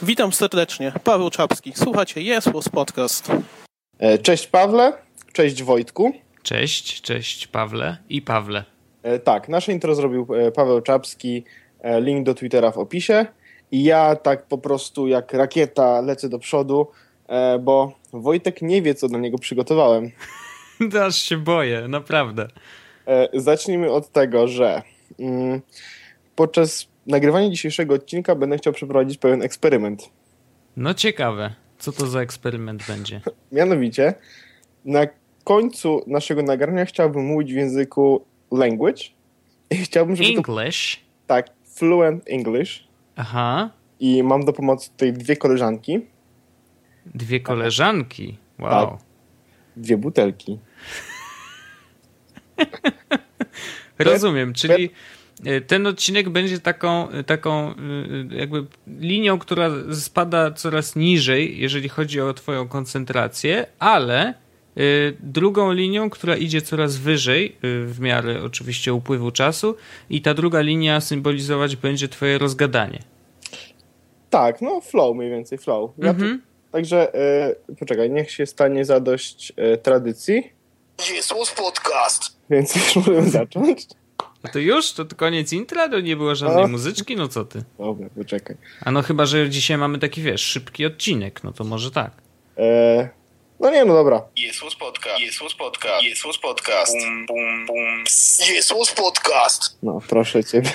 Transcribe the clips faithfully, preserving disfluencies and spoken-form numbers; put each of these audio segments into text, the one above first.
Witam serdecznie, Paweł Czapski. Słuchacie Yes Was Podcast. Cześć Pawle, cześć Wojtku. Cześć, cześć Pawle i Pawle. Tak, nasze intro zrobił Paweł Czapski, link do Twittera w opisie i ja tak po prostu jak rakieta lecę do przodu, bo Wojtek nie wie, co dla niego przygotowałem. Aż się boję, naprawdę. Zacznijmy od tego, że mm, podczas nagrywania dzisiejszego odcinka będę chciał przeprowadzić pewien eksperyment. No ciekawe, co to za eksperyment będzie? Mianowicie, na końcu naszego nagrania chciałbym mówić w języku language i chciałbym, żeby English? To, tak, fluent English. Aha. I mam do pomocy tutaj dwie koleżanki. Dwie koleżanki? Wow. Tak. Dwie butelki. Rozumiem, czyli ten odcinek będzie taką, taką jakby linią, która spada coraz niżej, jeżeli chodzi o twoją koncentrację, ale drugą linią, która idzie coraz wyżej w miarę oczywiście upływu czasu i ta druga linia symbolizować będzie twoje rozgadanie. Tak, no flow mniej więcej, flow. Ja mhm. tu, także e, poczekaj, niech się stanie zadość e, tradycji. Yes Was Podcast. Więc już możemy zacząć. No to już? To koniec intra? To nie było żadnej no. muzyczki? No co ty? Dobra, poczekaj. A no chyba, że dzisiaj mamy taki, wiesz, szybki odcinek, no to może tak. E, no nie, no dobra. Yes Was Podcast. Yes Was Podcast. Yes Was Podcast. Bum, bum, bum. Yes Was Podcast. No, proszę ciebie.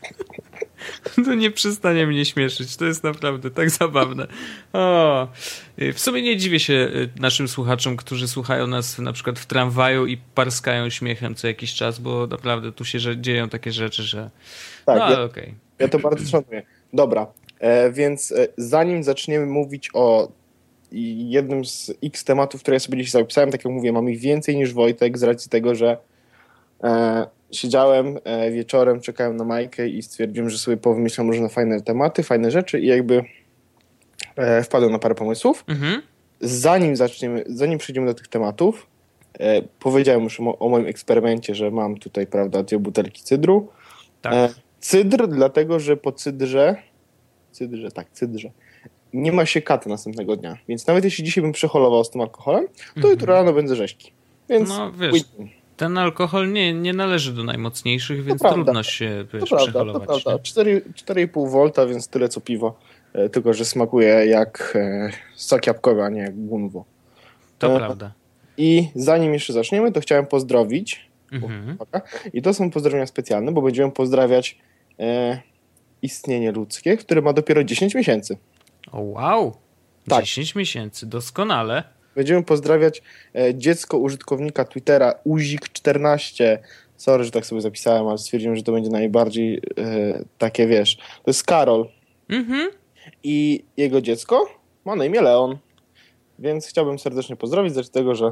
To nie przestanie mnie śmieszyć. To jest naprawdę tak zabawne. O, w sumie nie dziwię się naszym słuchaczom, którzy słuchają nas na przykład w tramwaju i parskają śmiechem co jakiś czas, bo naprawdę tu się dzieją takie rzeczy, że... Tak, no ale ja, okej. Okay. Ja to bardzo szanuję. Dobra, e, więc e, zanim zaczniemy mówić o jednym z X tematów, które ja sobie dzisiaj zapisałem, tak jak mówię, mam ich więcej niż Wojtek z racji tego, że e, siedziałem e, wieczorem, czekałem na Majkę i stwierdziłem, że sobie powymyślam różne fajne tematy, fajne rzeczy i jakby e, wpadłem na parę pomysłów. Mhm. Zanim zaczniemy, zanim przejdziemy do tych tematów, e, powiedziałem już o, o moim eksperymencie, że mam tutaj, prawda, dwie butelki cydru. Tak. E, cydr, dlatego, że po cydrze, cydrze, tak, cydrze, nie ma się katy następnego dnia. Więc nawet jeśli dzisiaj bym przeholował z tym alkoholem, to mhm. jutro rano będę rzeźki. Więc no wiesz, ten alkohol nie, nie należy do najmocniejszych, więc to trudno prawda. się wiesz, to prawda, przeholować. To prawda, cztery i pół wolta, więc tyle co piwo. E, tylko, że smakuje jak e, sok jabłkowy, a nie jak gunwo. To e, prawda. I zanim jeszcze zaczniemy, to chciałem pozdrowić. Mhm. I to są pozdrowienia specjalne, bo będziemy pozdrawiać e, istnienie ludzkie, które ma dopiero dziesięć miesięcy. O wow! Tak. dziesięć miesięcy, doskonale. Będziemy pozdrawiać e, dziecko użytkownika Twittera uzik czternaście. Sorry, że tak sobie zapisałem, ale stwierdziłem, że to będzie najbardziej e, takie, wiesz, to jest Karol. Mhm. I jego dziecko ma na imię Leon. Więc chciałbym serdecznie pozdrowić, z tego, że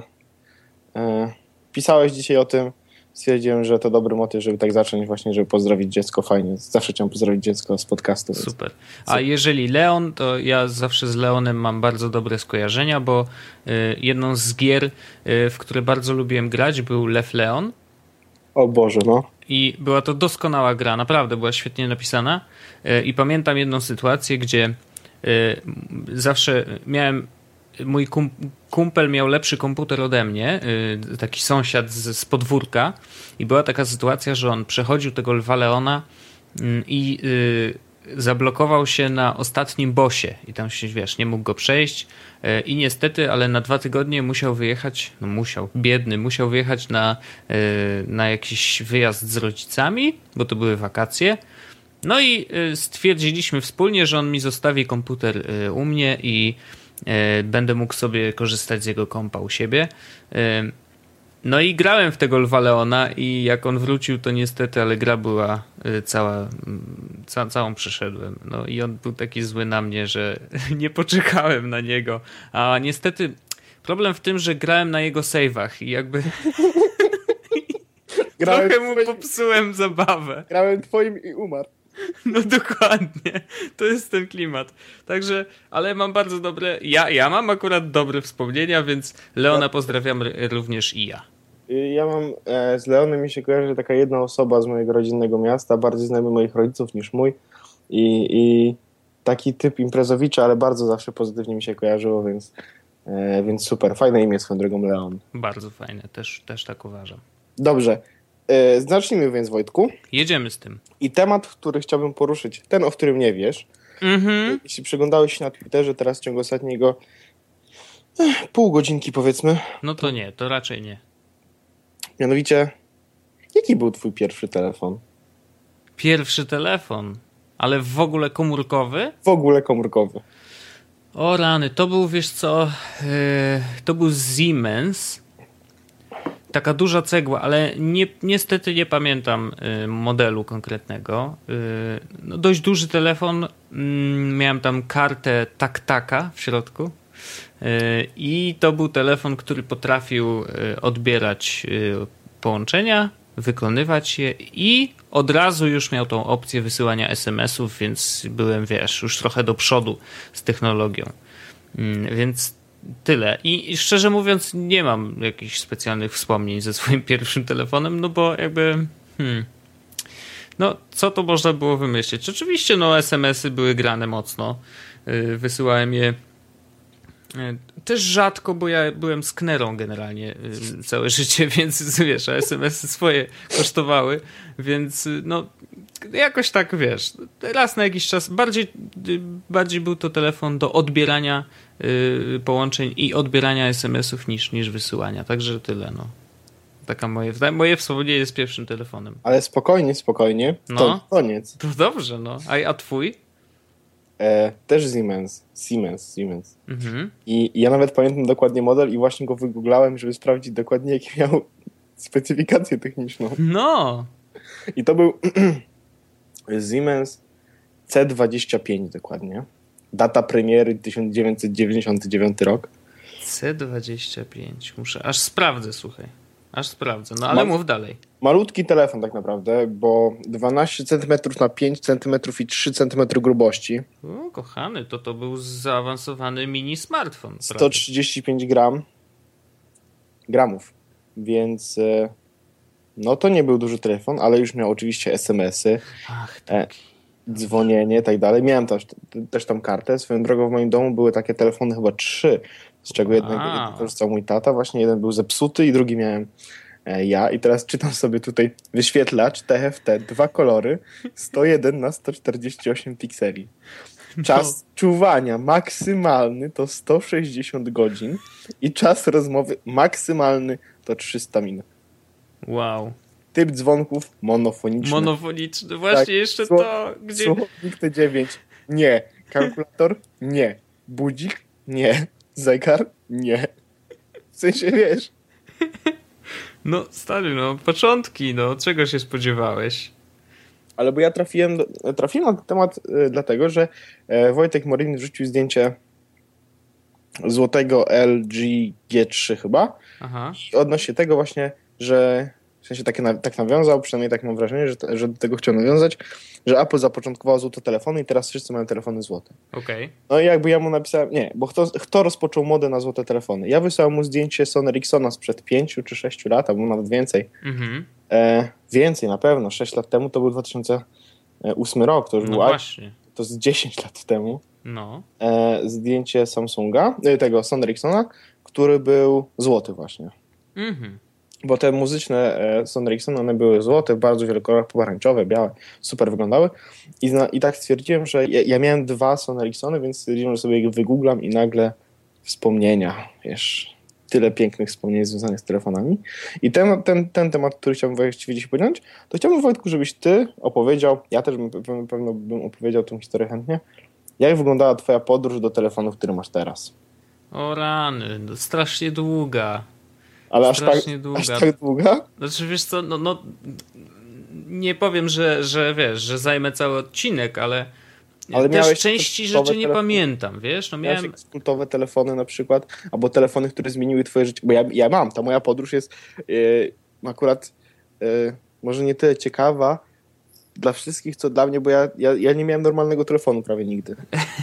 e, pisałeś dzisiaj o tym. Stwierdziłem, że to dobry motyw, żeby tak zacząć właśnie, żeby pozdrowić dziecko. Fajnie. Zawsze chciałem pozdrowić dziecko z podcastu. Super. A jeżeli Leon, to ja zawsze z Leonem mam bardzo dobre skojarzenia, bo y, jedną z gier, y, w które bardzo lubiłem grać, był Left Leon. O Boże, no. I była to doskonała gra, naprawdę była świetnie napisana. Y, I pamiętam jedną sytuację, gdzie y, zawsze miałem... Mój kum, kumpel miał lepszy komputer ode mnie, yy, taki sąsiad z, z podwórka i była taka sytuacja, że on przechodził tego Lwa Leona yy, i yy, zablokował się na ostatnim bossie i tam się, wiesz, nie mógł go przejść yy, i niestety, ale na dwa tygodnie musiał wyjechać, no musiał, biedny, musiał wyjechać na, yy, na jakiś wyjazd z rodzicami, bo to były wakacje. No i yy, stwierdziliśmy wspólnie, że on mi zostawi komputer yy, u mnie i będę mógł sobie korzystać z jego kompa u siebie. No i grałem w tego Lwa Leona i jak on wrócił, to niestety, ale gra była cała, ca, całą przeszedłem. No i on był taki zły na mnie, że nie poczekałem na niego. A niestety problem w tym, że grałem na jego save'ach i jakby grałem trochę mu twoim... popsułem zabawę. Grałem twoim i umarł. No dokładnie, to jest ten klimat. Także, ale mam bardzo dobre, ja, ja mam akurat dobre wspomnienia, więc Leona pozdrawiam również i ja. Ja mam, e, z Leonem mi się kojarzy taka jedna osoba z mojego rodzinnego miasta, bardziej znajomy moich rodziców niż mój i, i taki typ imprezowicza, ale bardzo zawsze pozytywnie mi się kojarzyło, więc, e, więc super. Fajne imię swoją drogą, Leon. Bardzo fajne, też, też tak uważam. Dobrze. E, zacznijmy więc, Wojtku. Jedziemy z tym. I temat, który chciałbym poruszyć, ten, o którym nie wiesz. Mhm. Jeśli przyglądałeś się na Twitterze teraz w ciągu ostatniego eh, pół godzinki, powiedzmy. No to nie, to raczej nie. Mianowicie, jaki był twój pierwszy telefon? Pierwszy telefon, ale w ogóle komórkowy? W ogóle komórkowy. O rany, to był, wiesz co, yy, to był Siemens. Taka duża cegła, ale nie, niestety nie pamiętam y, modelu konkretnego. Y, no dość duży telefon. Y, miałem tam kartę tak-taka w środku. Y, I to był telefon, który potrafił y, odbierać y, połączenia, wykonywać je i od razu już miał tą opcję wysyłania es em esów, więc byłem, wiesz, już trochę do przodu z technologią. Y, więc tyle. I, I szczerze mówiąc nie mam jakichś specjalnych wspomnień ze swoim pierwszym telefonem, no bo jakby hmm, no co to można było wymyślić? Oczywiście no es em esy były grane mocno. Yy, wysyłałem je yy, też rzadko, bo ja byłem sknerą generalnie yy, całe życie, więc wiesz, a es em esy swoje kosztowały, więc yy, no jakoś tak, wiesz, raz na jakiś czas bardziej, yy, bardziej był to telefon do odbierania Yy, połączeń i odbierania es em esów niż, niż wysyłania. Także tyle, no. Taka moje, moje wspomnienie z pierwszym telefonem. Ale spokojnie, spokojnie. No. To koniec. To dobrze, no. A, a twój? E, też Siemens. Siemens, Siemens. Mhm. I, I ja nawet pamiętam dokładnie model i właśnie go wygooglałem, żeby sprawdzić dokładnie, jaki miał specyfikację techniczną. No. I to był Siemens C dwadzieścia pięć dokładnie. Data premiery tysiąc dziewięćset dziewięćdziesiąty dziewiąty rok. C dwadzieścia pięć. Muszę, aż sprawdzę, słuchaj. Aż sprawdzę. No ale Ma... mów dalej. Malutki telefon tak naprawdę, bo dwanaście centymetrów na pięć centymetrów i trzy centymetry grubości. O, kochany, to to był zaawansowany mini smartfon. sto trzydzieści pięć gram. Gramów. Więc no to nie był duży telefon, ale już miał oczywiście es em esy. Ach, tak. Dzwonienie i tak dalej. Miałem też, też tam kartę. Swoją drogą w moim domu były takie telefony chyba trzy, z czego jednego korzystał mój tata. Właśnie jeden był zepsuty i drugi miałem ja. I teraz czytam sobie tutaj wyświetlacz T F T, dwa kolory, sto jeden na sto czterdzieści osiem pikseli. Czas no. czuwania maksymalny to sto sześćdziesiąt godzin i czas rozmowy maksymalny to trzysta minut. Wow. Typ dzwonków monofoniczny. Monofoniczny, właśnie tak, jeszcze słow, to, gdzie... Słownik T dziewięć, nie. Kalkulator, nie. Budzik, nie. Zegar, nie. W sensie, wiesz. No, stary, no, początki, no, czego się spodziewałeś? Ale bo ja trafiłem, do, trafiłem na ten temat y, dlatego, że y, Wojtek Morin wrzucił zdjęcie złotego L G G trzy chyba. Aha. I odnośnie tego właśnie, że w sensie tak, tak nawiązał, przynajmniej tak mam wrażenie, że, że do tego chciał nawiązać, że Apple zapoczątkowało złote telefony i teraz wszyscy mają telefony złote. Okej. Okay. No i jakby ja mu napisałem, nie, bo kto, kto rozpoczął modę na złote telefony? Ja wysłałem mu zdjęcie Sony Ericssona sprzed pięciu czy sześciu lat, albo nawet więcej. Mhm. E, więcej na pewno, sześć lat temu to był dwa tysiące ósmy rok, to już no był właśnie. To z dziesięć lat temu. No. E, zdjęcie Samsunga, tego Sony Ericssona, który był złoty właśnie. Mhm. Bo te muzyczne e, Sony Ericsson, one były złote, w bardzo wielu kolorach, pomarańczowe, białe, super wyglądały. I, zna, i tak stwierdziłem, że ja, ja miałem dwa Sony Ericssony, więc stwierdziłem, że sobie je wygooglam i nagle wspomnienia, wiesz, tyle pięknych wspomnień związanych z telefonami. I ten, ten, ten temat, który chciałbym właściwie dziś podjąć, to chciałbym, Wojtku, żebyś ty opowiedział, ja też bym, pewno bym opowiedział tę historię chętnie, jak wyglądała twoja podróż do telefonu, który masz teraz. O rany, no strasznie długa. Ale aż tak, długa. aż tak długa? Znaczy, wiesz co, no, no nie powiem, że, że wiesz, że zajmę cały odcinek, ale, ale też części rzeczy nie telefony. Pamiętam, wiesz? No miałem jakieś kultowe telefony na przykład, albo telefony, które zmieniły twoje życie, bo ja, ja mam, ta moja podróż jest yy, akurat yy, może nie tyle ciekawa dla wszystkich, co dla mnie, bo ja, ja, ja nie miałem normalnego telefonu prawie nigdy.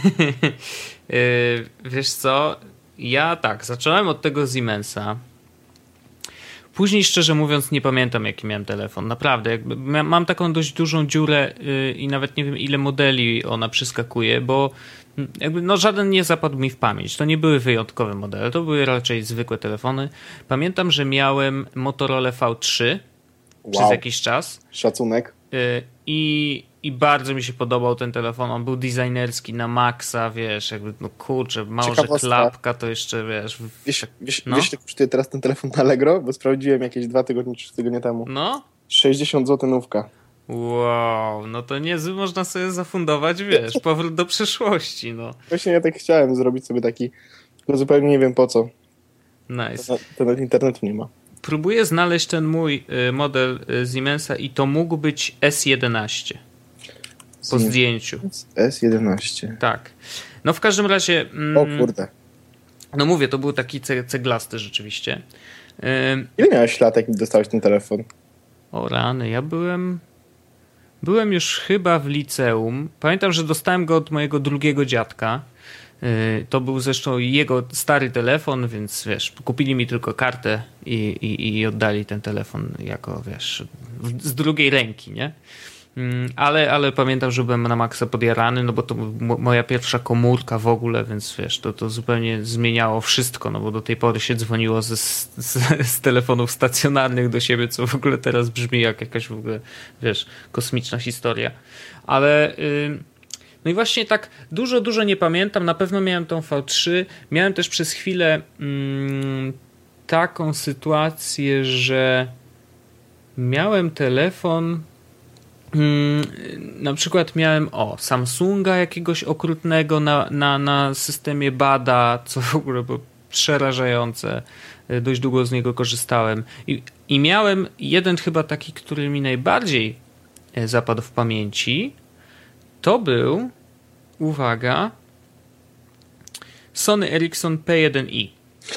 yy, wiesz co, ja tak, zacząłem od tego Siemensa. Później, szczerze mówiąc, nie pamiętam, jaki miałem telefon. Naprawdę. Jakby mam taką dość dużą dziurę yy, i nawet nie wiem, ile modeli ona przeskakuje, bo jakby no żaden nie zapadł mi w pamięć. To nie były wyjątkowe modele, to były raczej zwykłe telefony. Pamiętam, że miałem Motorola V trzy wow. przez jakiś czas. Szacunek. Yy, I, I bardzo mi się podobał ten telefon. On był designerski na maksa, wiesz, jakby, no kurczę, mało, że klapka, to jeszcze, wiesz... Wiesz, wiesz, no? wiesz, ile kosztuje teraz ten telefon na Allegro? Bo sprawdziłem jakieś dwa tygodnie, trzy tygodnie temu. No? sześćdziesiąt złotych nówka. Wow, no to niezły można sobie zafundować, wiesz, powrót do przeszłości, no. Właśnie ja tak chciałem zrobić sobie taki, tylko zupełnie nie wiem po co. Nice. To nawet internetu nie ma. Próbuję znaleźć ten mój model Siemensa i to mógł być S jedenaście. Po Siemens. Zdjęciu. S jedenaście. Tak. No w każdym razie... Mm, o kurde. No mówię, to był taki ceglasty rzeczywiście. Ile miałeś lat, jak dostałeś ten telefon? O rany, ja byłem... Byłem już chyba w liceum. Pamiętam, że dostałem go od mojego drugiego dziadka. To był zresztą jego stary telefon, więc wiesz, kupili mi tylko kartę i, i, i oddali ten telefon jako, wiesz, z drugiej ręki, nie? Ale, ale pamiętam, że byłem na maksa podjarany, no bo to moja pierwsza komórka w ogóle, więc wiesz, to, to zupełnie zmieniało wszystko, no bo do tej pory się dzwoniło ze, z, z telefonów stacjonarnych do siebie, co w ogóle teraz brzmi jak jakaś w ogóle, wiesz, kosmiczna historia. Ale... Yy, no i właśnie tak dużo, dużo nie pamiętam. Na pewno miałem tą V trzy. Miałem też przez chwilę mm, taką sytuację, że miałem telefon, mm, na przykład miałem o Samsunga jakiegoś okrutnego na, na, na systemie Bada, co w ogóle było przerażające. Dość długo z niego korzystałem. I, i miałem jeden chyba taki, który mi najbardziej zapadł w pamięci. To był, uwaga, Sony Ericsson P jeden i.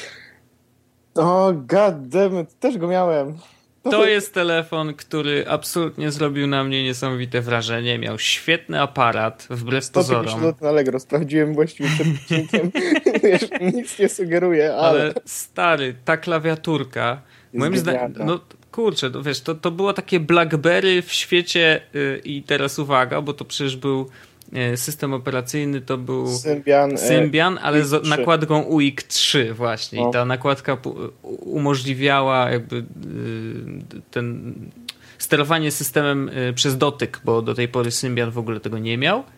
O, god damn it, też go miałem. To jest telefon, który absolutnie zrobił na mnie niesamowite wrażenie. Miał świetny aparat, wbrew pozorom. Na Allegro, sprawdziłem właściwie przed odcinkiem. Wiesz, nic nie sugeruje, ale... Ale stary, ta klawiaturka, moim zdaniem, no kurczę, no wiesz, to, to było takie BlackBerry w świecie yy, i teraz uwaga, bo to przecież był yy, system operacyjny, to był Symbian, Symbian e, ale z nakładką U I K trzy właśnie. O. I ta nakładka umożliwiała jakby yy, ten sterowanie systemem yy, przez dotyk, bo do tej pory Symbian w ogóle tego nie miał.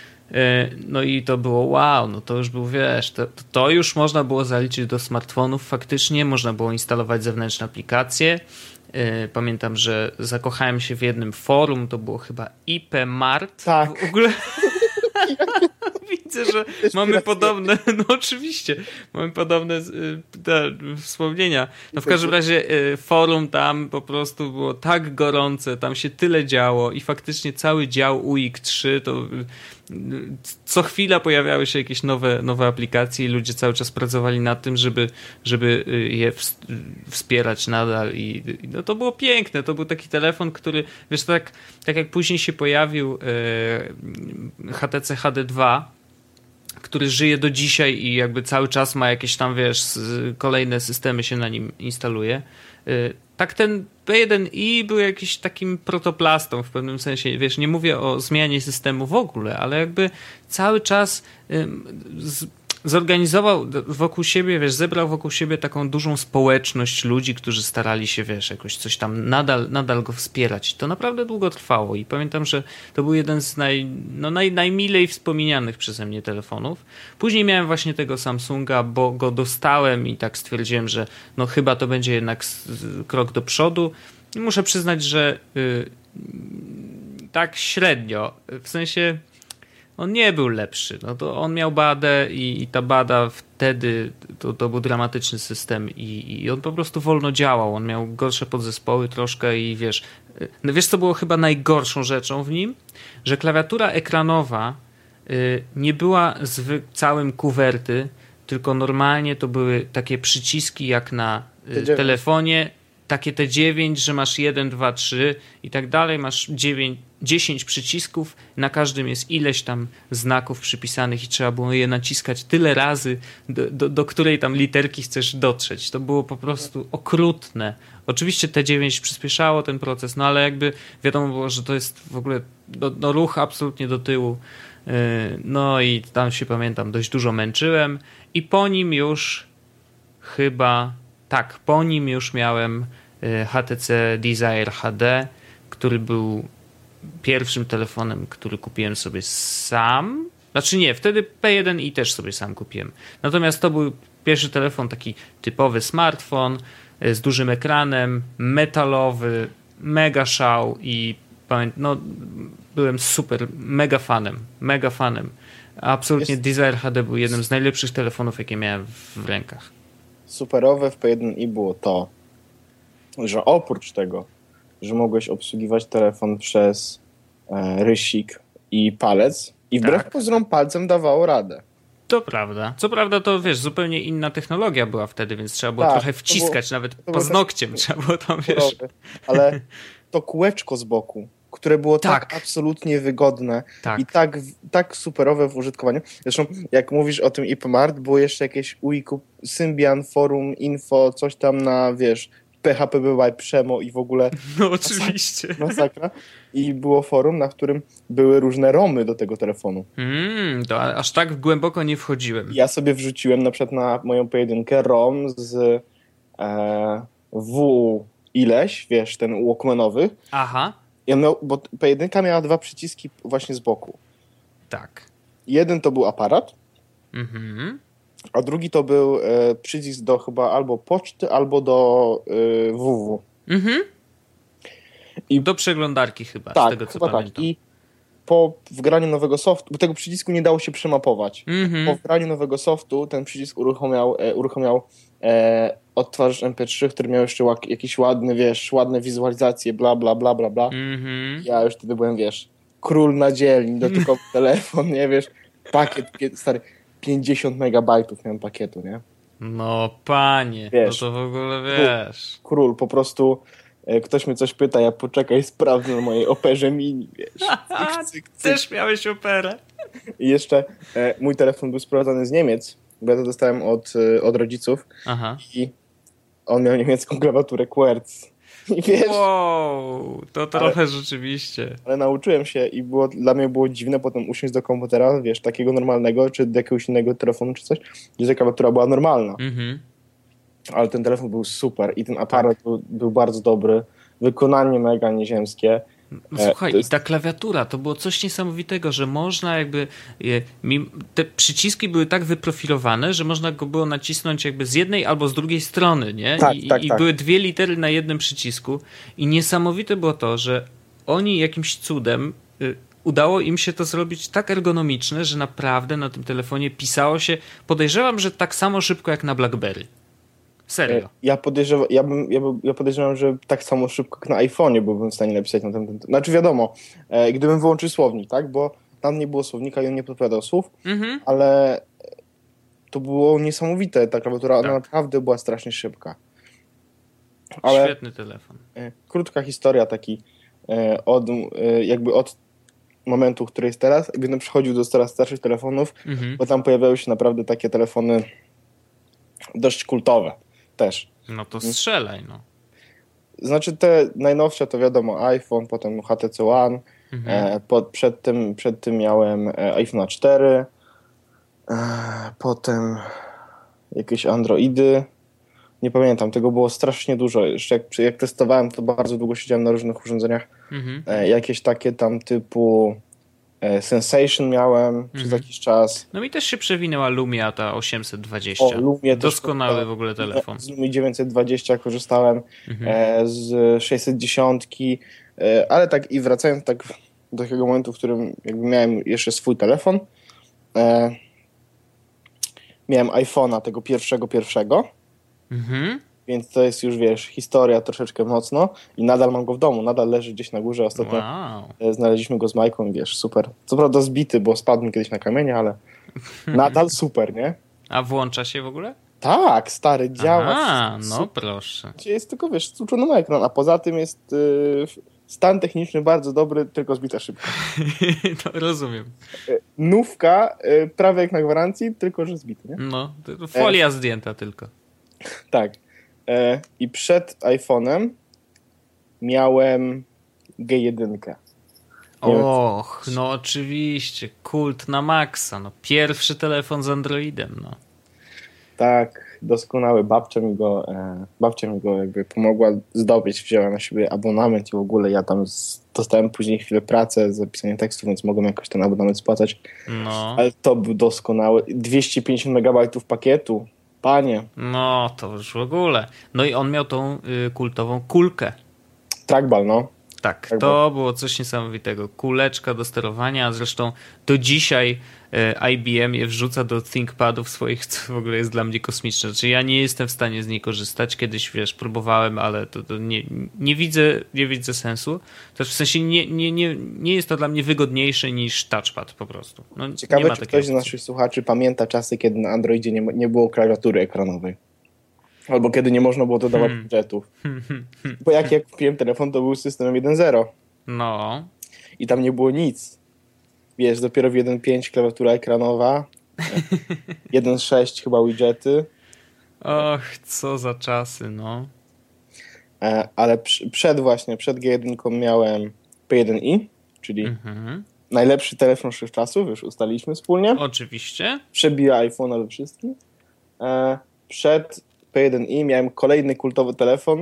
No i to było wow, no to już był, wiesz, to, to już można było zaliczyć do smartfonów faktycznie, można było instalować zewnętrzne aplikacje. Pamiętam, że zakochałem się w jednym forum, to było chyba I P Mart. Tak. W ogóle widzę, że mamy podobne, no oczywiście, mamy podobne te wspomnienia. No w każdym razie forum tam po prostu było tak gorące, tam się tyle działo i faktycznie cały dział U I K trzy to co chwila pojawiały się jakieś nowe, nowe aplikacje i ludzie cały czas pracowali nad tym, żeby, żeby je wspierać nadal i no to było piękne, to był taki telefon, który, wiesz, tak, tak jak później się pojawił H T C H D dwa, który żyje do dzisiaj i jakby cały czas ma jakieś tam, wiesz, kolejne systemy się na nim instaluje. Tak ten P jeden i był jakiś takim protoplastą w pewnym sensie. Wiesz, nie mówię o zmianie systemu w ogóle, ale jakby cały czas z, zorganizował wokół siebie, wiesz, zebrał wokół siebie taką dużą społeczność ludzi, którzy starali się, wiesz, jakoś coś tam nadal, nadal go wspierać. To naprawdę długo trwało i pamiętam, że to był jeden z naj, no naj, najmilej wspominanych przeze mnie telefonów. Później miałem właśnie tego Samsunga, bo go dostałem i tak stwierdziłem, że no chyba to będzie jednak krok do przodu. I muszę przyznać, że yy, tak średnio, w sensie on nie był lepszy. No to on miał badę i, i ta bada wtedy to, to był dramatyczny system i, i on po prostu wolno działał. On miał gorsze podzespoły troszkę i wiesz, no wiesz co było chyba najgorszą rzeczą w nim? Że klawiatura ekranowa y, nie była zwy- całym kuwerty, tylko normalnie to były takie przyciski jak na y, telefonie, takie te dziewięć, że masz jeden, dwa, trzy i tak dalej, masz dziewięć, dziesięć przycisków, na każdym jest ileś tam znaków przypisanych i trzeba było je naciskać tyle razy, do, do, do której tam literki chcesz dotrzeć. To było po prostu okrutne. Oczywiście T dziewięć przyspieszało ten proces, no ale jakby wiadomo było, że to jest w ogóle no, no ruch absolutnie do tyłu. No i tam się pamiętam, dość dużo męczyłem i po nim już chyba, tak, po nim już miałem H T C Desire H D, który był pierwszym telefonem, który kupiłem sobie sam. Znaczy nie, wtedy P jeden i też sobie sam kupiłem. Natomiast to był pierwszy telefon, taki typowy smartfon z dużym ekranem, metalowy, mega szał i pamiętam, no byłem super, mega fanem, mega fanem. Absolutnie jest... Desire H D był jednym z najlepszych telefonów, jakie miałem w rękach. Superowe w P jeden i było to, że oprócz tego, że mogłeś obsługiwać telefon przez e, rysik i palec i wbrew tak. pozorom palcem dawało radę. To prawda. Co prawda to wiesz, zupełnie inna technologia była wtedy, więc trzeba było tak, trochę wciskać, było, nawet paznokciem tak, trzeba było tam, wiesz. Ale to kółeczko z boku, które było tak, tak absolutnie wygodne tak. i tak, tak superowe w użytkowaniu. Zresztą jak mówisz o tym I P Mart, było jeszcze jakieś U I Q, Symbian, Forum, Info, coś tam na, wiesz, P H P B Y, Przemo i w ogóle no oczywiście masakra. I było forum, na którym były różne romy do tego telefonu. Mm, to aż tak głęboko nie wchodziłem. Ja sobie wrzuciłem na przykład na moją P jeden rom z e, W ileś, wiesz, ten Walkmanowy. Aha. Ja miał, bo P jeden miała dwa przyciski właśnie z boku. Tak. Jeden to był aparat, mhm. a drugi to był e, przycisk do chyba albo poczty, albo do e, www. Mhm. I do przeglądarki chyba, tak, z tego co chyba pamiętam. Tak. I po wgraniu nowego softu, bo tego przycisku nie dało się przemapować. Mhm. Po wgraniu nowego softu ten przycisk uruchamiał, e, uruchamiał e, odtwarzacz M P trzy, który miał jeszcze łak, jakiś ładny, wiesz, ładne wizualizacje, bla, bla, bla, bla, bla. Mhm. Ja już wtedy byłem, wiesz, król na dzielni, dotykowy telefon, nie, wiesz, pakiet, stary, pięćdziesiąt megabajtów miałem pakietu, nie? No panie, wiesz, no to w ogóle wiesz. Król, król po prostu... Ktoś mnie coś pyta, ja poczekaj, sprawdzę na mojej Operze Mini, wiesz. Cyk, cyk, cyk. Też miałeś Operę. I jeszcze e, mój telefon był sprowadzany z Niemiec, bo ja to dostałem od, e, od rodziców. Aha. I on miał niemiecką klawiaturę Querz. I wiesz, wow, to trochę ale, rzeczywiście. Ale nauczyłem się i było, dla mnie było dziwne potem usiąść do komputera, wiesz, takiego normalnego, czy do jakiegoś innego telefonu, czy coś, gdzie ta klawiatura była normalna. Mhm. Ale ten telefon był super i ten aparat tak. był, był bardzo dobry. Wykonanie mega nieziemskie. No, słuchaj, jest... i ta klawiatura, to było coś niesamowitego, że można jakby... Te przyciski były tak wyprofilowane, że można go było nacisnąć jakby z jednej albo z drugiej strony, nie? Tak, I, tak, i tak. były dwie litery na jednym przycisku. I niesamowite było to, że oni jakimś cudem... Udało im się to zrobić tak ergonomiczne, że naprawdę na tym telefonie pisało się... Podejrzewam, że tak samo szybko jak na BlackBerry. Serio. Ja podejrzewam, ja, bym, ja, bym, ja podejrzewam, że tak samo szybko jak na iPhone'ie byłbym w stanie napisać na tym. Znaczy wiadomo, e, gdybym wyłączył słownik, tak? Bo tam nie było słownika i on nie podpowiadał słów, mhm. ale to było niesamowite. Ta klawiatura tak. ona naprawdę była strasznie szybka. Ale, świetny telefon. E, krótka historia taki e, od, e, jakby od momentu, który jest teraz, gdybym przechodził do coraz starszych telefonów, mhm. bo tam pojawiały się naprawdę takie telefony dość kultowe. Też. No to strzelaj, no. Znaczy te najnowsze to wiadomo iPhone, potem H T C One, mhm. e, po, przed, tym, przed tym miałem e, iPhone cztery, e, potem jakieś Androidy, nie pamiętam, tego było strasznie dużo. Jeszcze jak, jak testowałem, to bardzo długo siedziałem na różnych urządzeniach. Mhm. E, jakieś takie tam typu Sensation miałem mhm. przez jakiś czas. No mi też się przewinęła Lumia ta osiemset dwadzieścia. O, Lumia doskonały też, w ogóle telefon. Z Lumii dziewięćset dwadzieścia korzystałem, mhm. e, z sześćset dziesięć, e, ale tak i wracając tak do takiego momentu, w którym jakby miałem jeszcze swój telefon, e, miałem iPhone'a tego pierwszego, pierwszego, mhm. więc to jest już, wiesz, historia troszeczkę mocno i nadal mam go w domu, nadal leży gdzieś na górze. Ostatnio wow. znaleźliśmy go z Majką i wiesz, super. Co prawda zbity, bo spadł mi kiedyś na kamienie, ale nadal super, nie? A włącza się w ogóle? Tak, stary, działa. A, no proszę. Jest tylko, wiesz, stłuczony na ekran, a poza tym jest yy, Stan techniczny bardzo dobry, tylko zbita szybko. To rozumiem. Nówka, prawie jak na gwarancji, tylko że zbity, nie? No, folia e... zdjęta tylko. Tak. E... I przed iPhone'em miałem G jeden. Och, no oczywiście. Kult na maksa. No, pierwszy telefon z Androidem. No. Tak, doskonały. Babcia mi go, e, babcia mi go jakby pomogła zdobyć. Wzięła na siebie abonament i w ogóle ja tam z, dostałem później chwilę pracę za pisanie tekstów, więc mogłem jakoś ten abonament spłacać. No. Ale to był doskonały. dwieście pięćdziesiąt megabajtów pakietu. Panie. No, to już w ogóle. No i on miał tą y, kultową kulkę. Trackball, no. Tak, to było coś niesamowitego. Kuleczka do sterowania, zresztą do dzisiaj I B M je wrzuca do ThinkPadów swoich, co w ogóle jest dla mnie kosmiczne. Znaczy ja nie jestem w stanie z niej korzystać. Kiedyś, wiesz, próbowałem, ale to, to nie, nie, widzę, nie widzę sensu. To w sensie nie, nie, nie, nie jest to dla mnie wygodniejsze niż touchpad po prostu. No, ciekawe, nie ma czy ktoś z naszych słuchaczy pamięta czasy, kiedy na Androidzie nie, nie było klawiatury ekranowej. Albo kiedy nie można było dodawać hmm. budżetów. Bo jak ja kupiłem telefon, to był systemem jeden zero. No. I tam nie było nic. Wiesz, dopiero w jeden pięć klawiatura ekranowa. jeden sześć chyba widgety. Och, co za czasy, no. E, ale przy, przed właśnie, przed G jeden miałem P jeden i, czyli mhm. najlepszy telefon wszechczasów, już ustaliliśmy wspólnie. Oczywiście. Przebija iPhone'a we wszystkim. E, przed P jeden i miałem kolejny kultowy telefon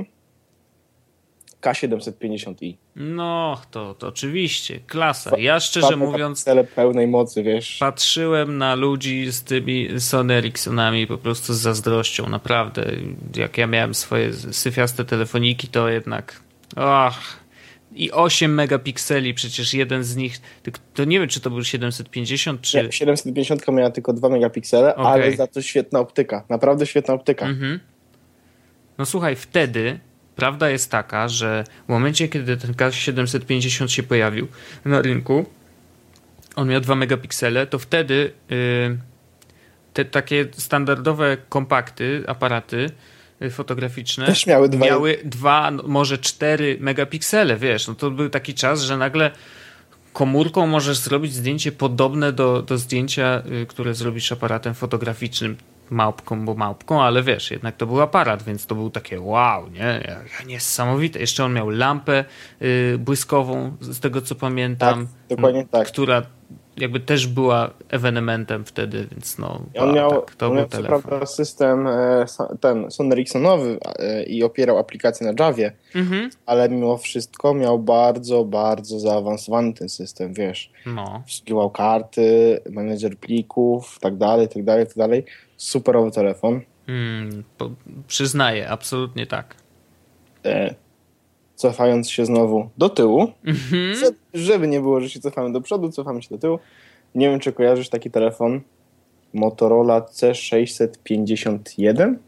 K siedemset pięćdziesiąt i. No, to, to oczywiście, klasa. Ja szczerze mówiąc pełnej mocy, wiesz. Patrzyłem na ludzi z tymi Sony Ericssonami po prostu z zazdrością, naprawdę. Jak ja miałem swoje syfiaste telefoniki, to jednak ach, i osiem megapikseli, przecież jeden z nich, to nie wiem, czy to był siedemset pięćdziesiąt, czy... Nie, siedemset pięćdziesiąt miała tylko dwa megapiksele, okay. Ale za to świetna optyka, naprawdę świetna optyka. Mhm. No słuchaj, wtedy prawda jest taka, że w momencie, kiedy ten K siedemset pięćdziesiąt się pojawił na rynku, on miał dwa megapiksele, to wtedy yy, te takie standardowe kompakty, aparaty fotograficzne też miały dwa, miały dwa może cztery megapiksele, wiesz, no to był taki czas, że nagle komórką możesz zrobić zdjęcie podobne do, do zdjęcia, y, które zrobisz aparatem fotograficznym, małpką, bo małpką, ale wiesz, jednak to był aparat, więc to był takie wow, nie? Niesamowite. Jeszcze on miał lampę y, błyskową, z tego co pamiętam, tak, dokładnie tak. Która jakby też była ewenementem wtedy, więc no... On miał, tak, to on był miał telefon. co prawda system ten Sony Ericssonowy i opierał aplikację na Javie, mhm. ale mimo wszystko miał bardzo, bardzo zaawansowany ten system, wiesz. No. Wsługiwał karty, menedżer plików, tak dalej, tak dalej, tak dalej. Superowy telefon. Hmm, po, przyznaję, absolutnie tak. E, cofając się znowu do tyłu, mm-hmm. żeby nie było, że się cofamy do przodu, cofamy się do tyłu. Nie wiem, czy kojarzysz taki telefon Motorola C sześćset pięćdziesiąt jeden?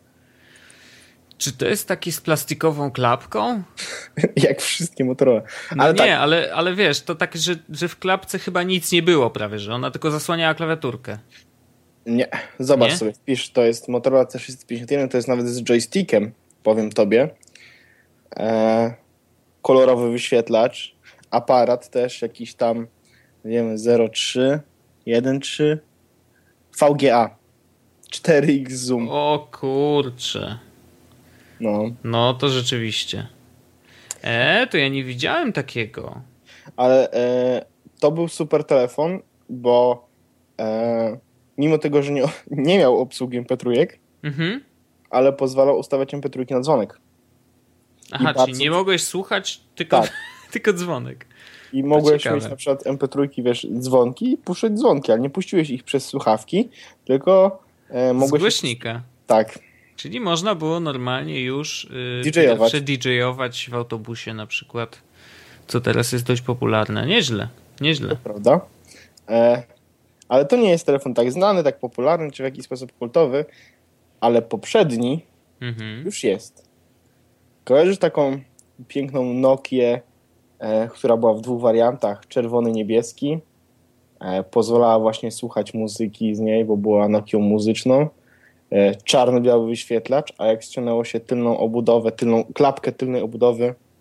Czy to jest taki z plastikową klapką? Jak wszystkie Motorola. No ale nie, tak... ale, ale wiesz, to tak, że, że w klapce chyba nic nie było prawie, że ona tylko zasłaniała klawiaturkę. Nie, zobacz nie? sobie, wpisz, to jest Motorola C sześćset pięćdziesiąt jeden, to jest nawet z joystickiem, powiem tobie. E, kolorowy wyświetlacz, aparat też jakiś tam, nie wiem, zero trzy, jeden trzy, V G A, cztery X zoom. O kurczę. No. No to rzeczywiście. E, to ja nie widziałem takiego. Ale e, to był super telefon, bo e, mimo tego, że nie, nie miał obsługi em pe trzy, mhm. ale pozwalał ustawiać em pe trzy na dzwonek. Aha, I czyli nie mogłeś słuchać, tylko, tak. tylko dzwonek. I mogłeś mieć na przykład em pe trzy, wiesz, dzwonki i puszczać dzwonki, ale nie puściłeś ich przez słuchawki, tylko e, mogłeś... Z głośnika. Tak. Czyli można było normalnie już yy, didżejować. didżejować w autobusie na przykład, co teraz jest dość popularne. Nieźle, nieźle. To prawda. E, ale to nie jest telefon tak znany, tak popularny, czy w jakiś sposób kultowy, ale poprzedni mhm. już jest. Kojarzysz taką piękną Nokię, e, która była w dwóch wariantach, czerwony, niebieski. E, pozwalała właśnie słuchać muzyki z niej, bo była Nokią muzyczną. Czarno-biały wyświetlacz, a jak ściągnęło się tylną obudowę, tylną klapkę tylnej obudowy,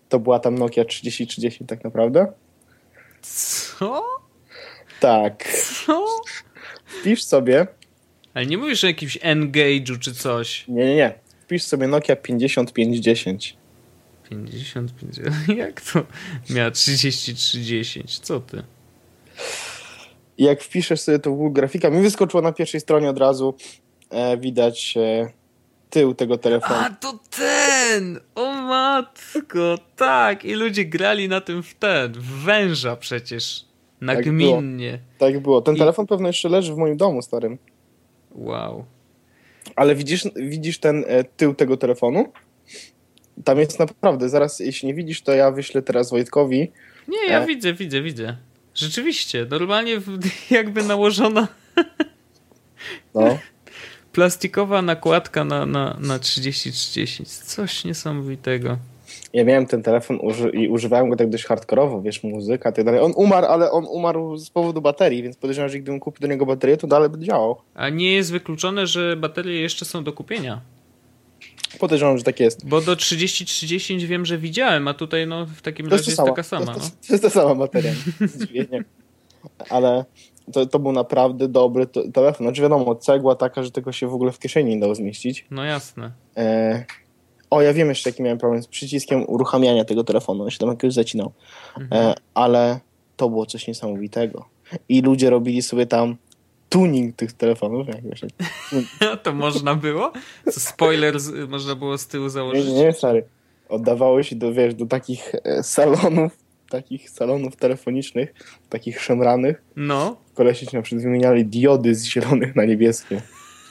to była tam Nokia trzydzieści trzydzieści tak naprawdę. Co? Tak. Co? Wpisz sobie... Ale nie mówisz o jakimś Engage'u czy coś. Nie, nie, nie. Wpisz sobie Nokia pięćdziesiąt pięć dziesięć. pięćdziesiąt pięć. Jak to miała trzydzieści trzy dziesięć? Co ty? Jak wpiszesz sobie to w Google grafika, mi wyskoczyło na pierwszej stronie od razu, e, widać e, tył tego telefonu. A, to ten! O matko, tak. I ludzie grali na tym w ten, w węża przecież. Nagminnie. Tak było. Tak było. Ten I... telefon pewno jeszcze leży w moim domu starym. Wow. Ale widzisz, widzisz ten e, tył tego telefonu? Tam jest naprawdę, zaraz jeśli nie widzisz, to ja wyślę teraz Wojtkowi. Nie, ja e... widzę, widzę, widzę. Rzeczywiście, normalnie w, jakby nałożona no. plastikowa nakładka na, na, na trzydzieści trzydzieści. Coś niesamowitego. Ja miałem ten telefon uży- i używałem go tak dość hardkorowo, wiesz, muzyka i tak dalej. On umarł, ale on umarł z powodu baterii, więc podejrzewam, że gdybym kupił do niego baterię, to dalej by działał. A nie jest wykluczone, że baterie jeszcze są do kupienia. Podejrzewam, że tak jest. Bo do trzydzieści trzydzieści wiem, że widziałem, a tutaj no w takim To razie jest sama, taka sama. To, to, No. to jest ta sama bateria. Zdziwienie. Ale to, to był naprawdę dobry to, telefon. Znaczy wiadomo, cegła taka, że tego się w ogóle w kieszeni nie dało zmieścić. No jasne. E... O, ja wiem jeszcze, jaki miałem problem z przyciskiem uruchamiania tego telefonu. On się tam jakoś zacinał. Mhm. E, ale to było coś niesamowitego. I ludzie robili sobie tam tuning tych telefonów. Jak właśnie. To można było? Co, spoiler z, można było z tyłu założyć? Nie, nie, stary. Oddawało się do, wiesz, do takich e, salonów, takich salonów telefonicznych, takich szemranych. No. Kolesi ci na przykład wymieniali diody z zielonych na niebieskie.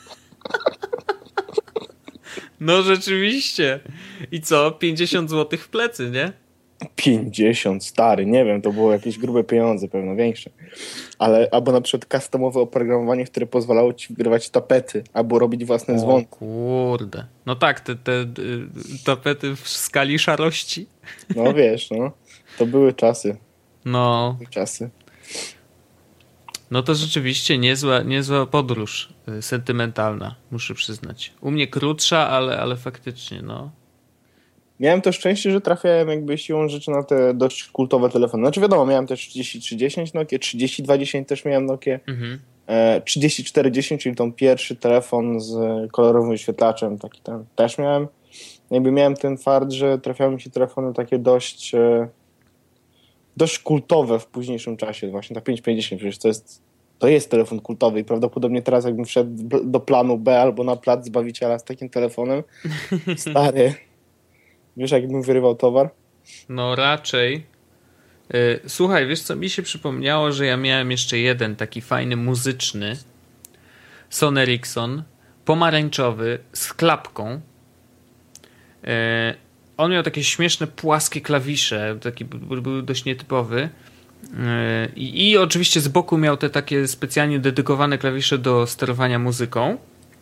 No rzeczywiście. I co? pięćdziesiąt złotych w plecy, nie? pięćdziesiąt, stary, nie wiem, to było jakieś grube pieniądze, pewno większe. Ale, albo na przykład customowe oprogramowanie, które pozwalało ci wgrywać tapety, albo robić własne O dzwonki. kurde. No tak, te, te, te tapety w skali szarości. No wiesz, no. To były czasy. No. Były czasy. No to rzeczywiście niezła, niezła podróż y, sentymentalna, muszę przyznać. U mnie krótsza, ale, ale faktycznie, no. Miałem to szczęście, że trafiałem jakby siłą rzeczy na te dość kultowe telefony. Znaczy wiadomo, miałem też trzydzieści trzy dziesięć Nokia, trzydzieści dwa dziesięć też miałem Nokia, Mhm. e, trzydzieści cztery dziesięć, czyli ten pierwszy telefon z kolorowym wyświetlaczem, taki ten też miałem. Jakby miałem ten fart, że trafiały mi się telefony takie dość e, dość kultowe w późniejszym czasie. Właśnie ta pięć pięćdziesiąt, przecież to jest, to jest telefon kultowy i prawdopodobnie teraz jakbym wszedł do planu B albo na plac Zbawiciela z takim telefonem, stary, wiesz jakbym wyrywał towar? No raczej. Y, Słuchaj, wiesz co, mi się przypomniało, że ja miałem jeszcze jeden taki fajny muzyczny Sony Ericsson, pomarańczowy, z klapką. Y, On miał takie śmieszne, płaskie klawisze, taki był, był dość nietypowy. I, I oczywiście z boku miał te takie specjalnie dedykowane klawisze do sterowania muzyką.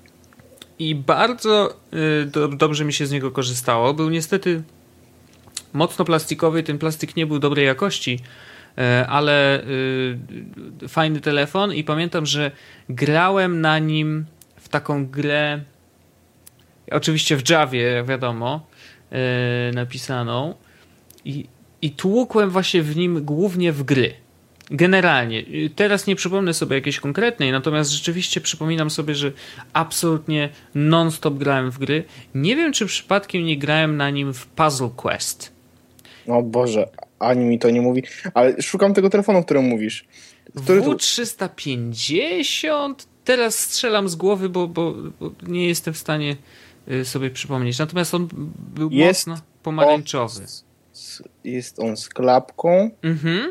I bardzo y, do, dobrze mi się z niego korzystało. Był niestety mocno plastikowy, ten plastik nie był dobrej jakości, y, ale y, fajny telefon i pamiętam, że grałem na nim w taką grę, oczywiście w Javie, wiadomo, y, napisaną i, i tłukłem właśnie w nim głównie w gry. Generalnie. Teraz nie przypomnę sobie jakiejś konkretnej, natomiast rzeczywiście przypominam sobie, że absolutnie non-stop grałem w gry. Nie wiem, czy przypadkiem nie grałem na nim w Puzzle Quest. O Boże, ani mi to nie mówi, ale szukam tego telefonu, o którym mówisz. Który W trzysta pięćdziesiąt? Teraz strzelam z głowy, bo, bo, bo nie jestem w stanie sobie przypomnieć. Natomiast on był jest mocno pomarańczowy. On z, jest on z klapką. Mhm.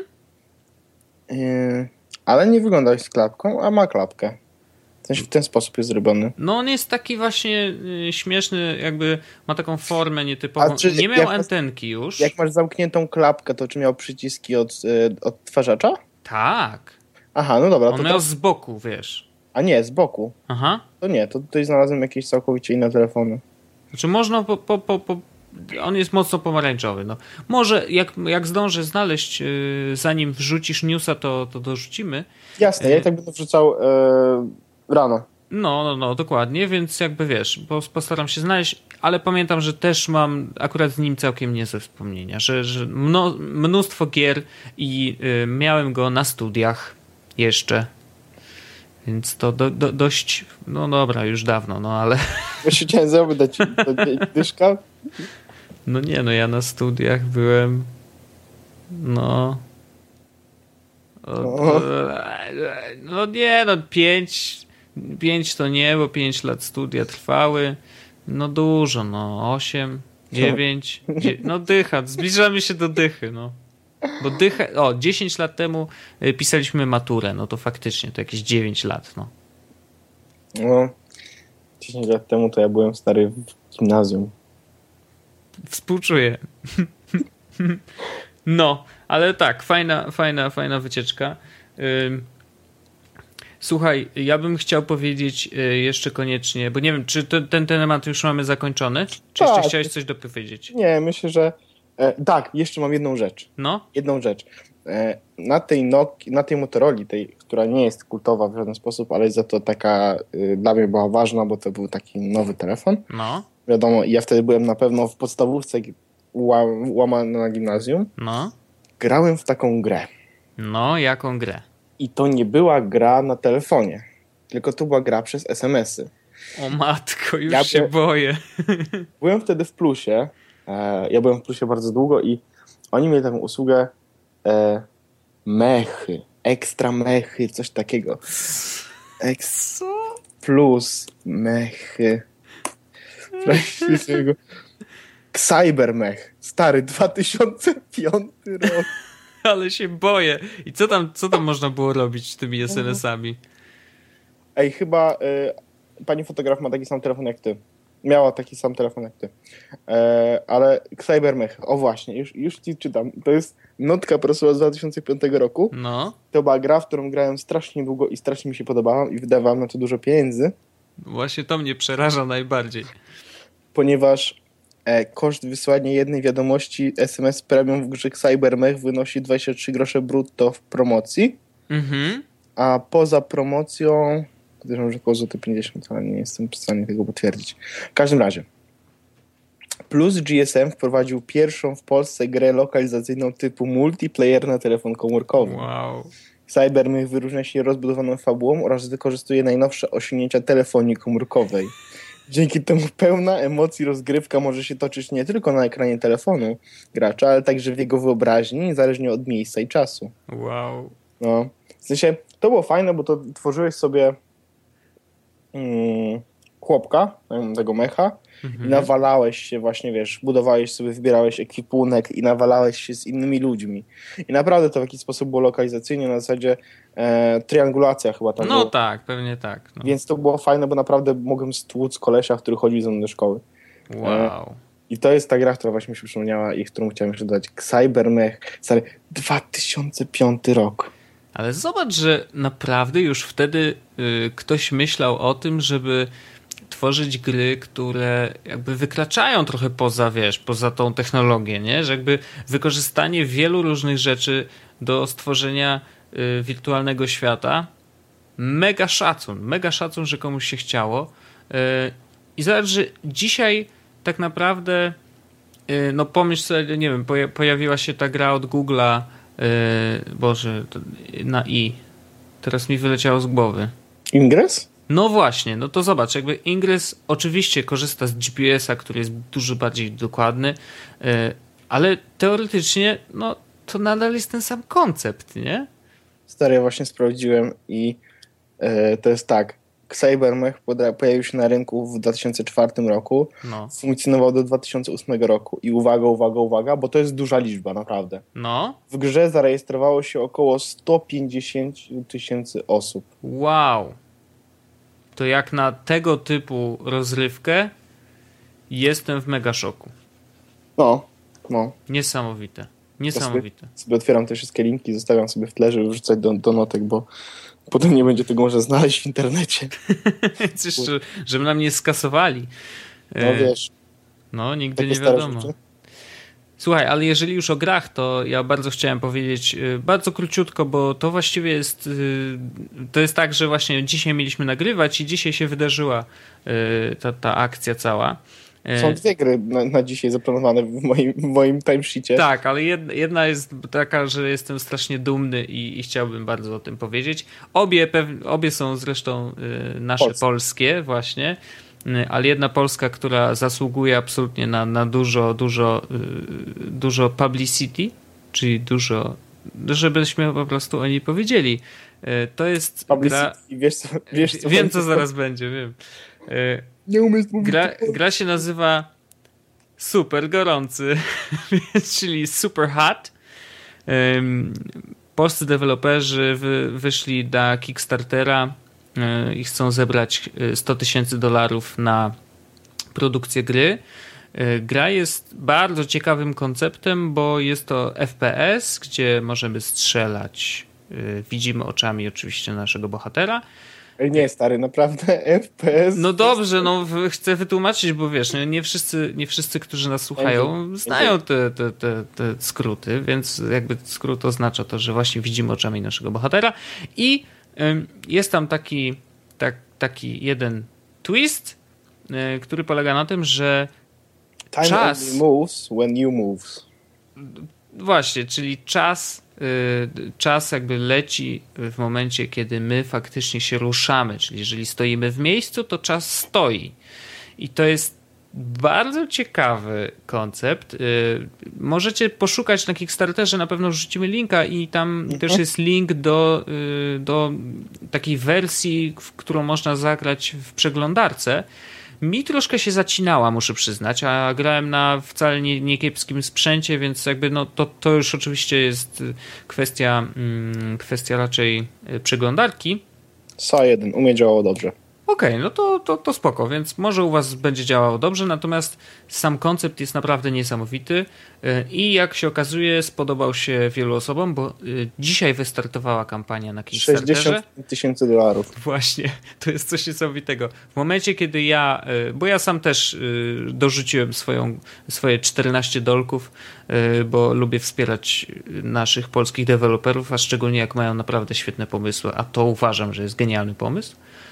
Yy, ale nie wygląda jak z klapką, a ma klapkę. W sensie w ten sposób jest zrobiony. No on jest taki właśnie y, śmieszny, jakby ma taką formę nietypową. A czy nie miał jak- antenki już. Jak masz zamkniętą klapkę, to czy miał przyciski od yy, odtwarzacza? Tak. Aha, no dobra. On To miał to... z boku, wiesz. A nie, z boku. Aha. To nie, to tutaj znalazłem jakieś całkowicie inne telefony. Znaczy można po, po, po, po on jest mocno pomarańczowy. No. Może jak, jak zdążę znaleźć, yy, zanim wrzucisz newsa, to, to dorzucimy. Jasne, ja i tak będę wrzucał yy, rano. No, no, no, dokładnie, więc jakby wiesz, bo postaram się znaleźć, ale pamiętam, że też mam akurat z nim całkiem niezłe wspomnienia, że, że mno, mnóstwo gier i y, miałem go na studiach jeszcze, więc to do, do, dość, no dobra, już dawno, no ale... Właśnie chciałem zapytać, dyszka? No nie, no ja na studiach byłem, no... O. No nie, no pięć, pięć to nie, bo pięć lat studia trwały. No dużo, no osiem, dziewięć, dzie- no dycha, zbliżamy się do dychy, no. Bo dycha, o, dziesięć lat temu pisaliśmy maturę, no to faktycznie to jakieś dziewięć lat, no. No, dziesięć lat temu to ja byłem stary w gimnazjum. Współczuję. No, ale tak, fajna, fajna, fajna wycieczka. Słuchaj, ja bym chciał powiedzieć jeszcze koniecznie, bo nie wiem, czy ten, ten temat już mamy zakończony? Czy Tak. jeszcze chciałeś coś dopowiedzieć? Nie, myślę, że... E, tak, jeszcze mam jedną rzecz. No? Jedną rzecz. E, na tej Nokii, na tej Motorola, tej, która nie jest kultowa w żaden sposób, ale za to taka y, dla mnie była ważna, bo to był taki nowy telefon. No? Wiadomo, ja wtedy byłem na pewno w podstawówce łam, łamany na gimnazjum. No? Grałem w taką grę. No, jaką grę? I to nie była gra na telefonie, tylko to była gra przez es em esy. O matko, już Ja się by- boję. Byłem wtedy w Plusie. E, ja byłem w Plusie bardzo długo i oni mieli taką usługę e, mechy, ekstra mechy, coś takiego. Ex plus mechy. Cybermech. Stary, dwa tysiące piąty rok. Ale się boję. I co tam, co tam można było robić z tymi es em esami? Ej, chyba y, pani fotograf ma taki sam telefon jak ty. Miała taki sam telefon jak ty. E, ale Cybermech, o właśnie, już, już ci czytam. To jest notka prosuła z dwa tysiące piątego roku. No, To była gra, w którą grałem strasznie długo i strasznie mi się podobała i wydawałem na to dużo pieniędzy, właśnie to mnie przeraża najbardziej. ponieważ e, koszt wysłania jednej wiadomości es em es premium w grze Cybermech wynosi dwadzieścia trzy grosze brutto w promocji, Mhm. a poza promocją podejrzewam, że około złoty pięćdziesiąt, ale nie jestem w stanie tego potwierdzić. W każdym razie Plus G S M wprowadził pierwszą w Polsce grę lokalizacyjną typu multiplayer na telefon komórkowy. Wow. Cybermech wyróżnia się rozbudowaną fabułą oraz wykorzystuje najnowsze osiągnięcia telefonii komórkowej. Dzięki temu pełna emocji rozgrywka może się toczyć nie tylko na ekranie telefonu gracza, ale także w jego wyobraźni, niezależnie od miejsca i czasu. Wow. No. W sensie, to było fajne, bo to tworzyłeś sobie mm, chłopka, tego mecha, Mhm. i nawalałeś się właśnie, wiesz, budowałeś sobie, wybierałeś ekwipunek i nawalałeś się z innymi ludźmi. I naprawdę to w jakiś sposób było lokalizacyjnie, na zasadzie e, triangulacja chyba tam No było. tak, pewnie tak. No. Więc to było fajne, bo naprawdę mogłem stłuc kolesia, który chodził ze mną do szkoły. Wow. I to jest ta gra, która właśnie mi się przypomniała i którą chciałem jeszcze dodać. Cybermech, stary, dwa tysiące piąty rok. Ale zobacz, że naprawdę już wtedy y, ktoś myślał o tym, żeby tworzyć gry, które jakby wykraczają trochę poza, wiesz, poza tą technologię, nie? Że jakby wykorzystanie wielu różnych rzeczy do stworzenia y, wirtualnego świata. Mega szacun, mega szacun, że komuś się chciało. Y, I zobacz, że dzisiaj tak naprawdę y, no pomyśl sobie, nie wiem, poja- pojawiła się ta gra od Google'a, y, Boże, to, na i. Teraz mi wyleciało z głowy. Ingres? No właśnie, no to zobacz, jakby Ingress oczywiście korzysta z G P S a, który jest dużo bardziej dokładny, yy, ale teoretycznie no to nadal jest ten sam koncept, nie? Stary, ja właśnie sprawdziłem i e, to jest tak. Cybermech poda- pojawił się na rynku w dwa tysiące czwartym roku, No. funkcjonował do dwa tysiące ósmego roku i uwaga, uwaga, uwaga, bo to jest duża liczba, naprawdę. No. W grze zarejestrowało się około sto pięćdziesiąt tysięcy osób. Wow. To jak na tego typu rozrywkę jestem w mega szoku. No, no. Niesamowite. Niesamowite. Sobie otwieram te wszystkie linki, zostawiam sobie w tle, żeby wrzucać do, do notek, bo potem nie będzie tego można znaleźć w internecie. Coś, że, żeby nam nie skasowali. No wiesz, No, nigdy takie nie stare wiadomo. rzeczy. Słuchaj, ale jeżeli już o grach, to ja bardzo chciałem powiedzieć, bardzo króciutko, bo to właściwie jest, to jest tak, że właśnie dzisiaj mieliśmy nagrywać i dzisiaj się wydarzyła ta, ta akcja cała. Są dwie gry na, na dzisiaj zaplanowane w moim, w moim timesheetie. Tak, ale jedna, jedna jest taka, że jestem strasznie dumny i, i chciałbym bardzo o tym powiedzieć. Obie, pew, obie są zresztą nasze Polskie. polskie właśnie, ale jedna polska, która zasługuje absolutnie na, na dużo, dużo, dużo publicity, czyli dużo, żebyśmy po prostu o niej powiedzieli. To jest publicity, gra... wiesz co, wiesz co Wiem, co zaraz będzie, wiem. Nie umiesz mówić. Gra, gra się nazywa Super Gorący, czyli Super Hot. Polscy deweloperzy wy, wyszli na Kickstartera i chcą zebrać sto tysięcy dolarów na produkcję gry. Gra jest bardzo ciekawym konceptem, bo jest to F P S, gdzie możemy strzelać. Widzimy oczami oczywiście naszego bohatera. Nie, stary, naprawdę F P S. No dobrze, no chcę wytłumaczyć, bo wiesz, nie wszyscy, nie wszyscy, którzy nas słuchają, znają te, te, te, te skróty, więc jakby skrót oznacza to, że właśnie widzimy oczami naszego bohatera i ym, jest tam taki, tak, taki jeden twist, y, który polega na tym, że Time czas... only moves when you moves. Właśnie, czyli czas czas jakby leci w momencie, kiedy my faktycznie się ruszamy, czyli jeżeli stoimy w miejscu, to czas stoi. I to jest bardzo ciekawy koncept. Możecie poszukać na Kickstarterze, na pewno wrzucimy linka i tam mhm. też jest link do, do takiej wersji, w którą można zagrać w przeglądarce. Mi troszkę się zacinała, muszę przyznać, a grałem na wcale nie, nie kiepskim sprzęcie, więc jakby no to, to już oczywiście jest kwestia, mm, kwestia raczej przeglądarki. S A jeden, u mnie działało dobrze. Okej, okay, no to, to, to spoko, więc może u was będzie działało dobrze, natomiast sam koncept jest naprawdę niesamowity i jak się okazuje spodobał się wielu osobom, bo dzisiaj wystartowała kampania na Kickstarterze. sześćdziesiąt tysięcy dolarów. Właśnie, to jest coś niesamowitego. W momencie, kiedy ja, bo ja sam też dorzuciłem swoją, swoje czternaście dolków, bo lubię wspierać naszych polskich deweloperów, a szczególnie jak mają naprawdę świetne pomysły, a to uważam, że jest genialny pomysł.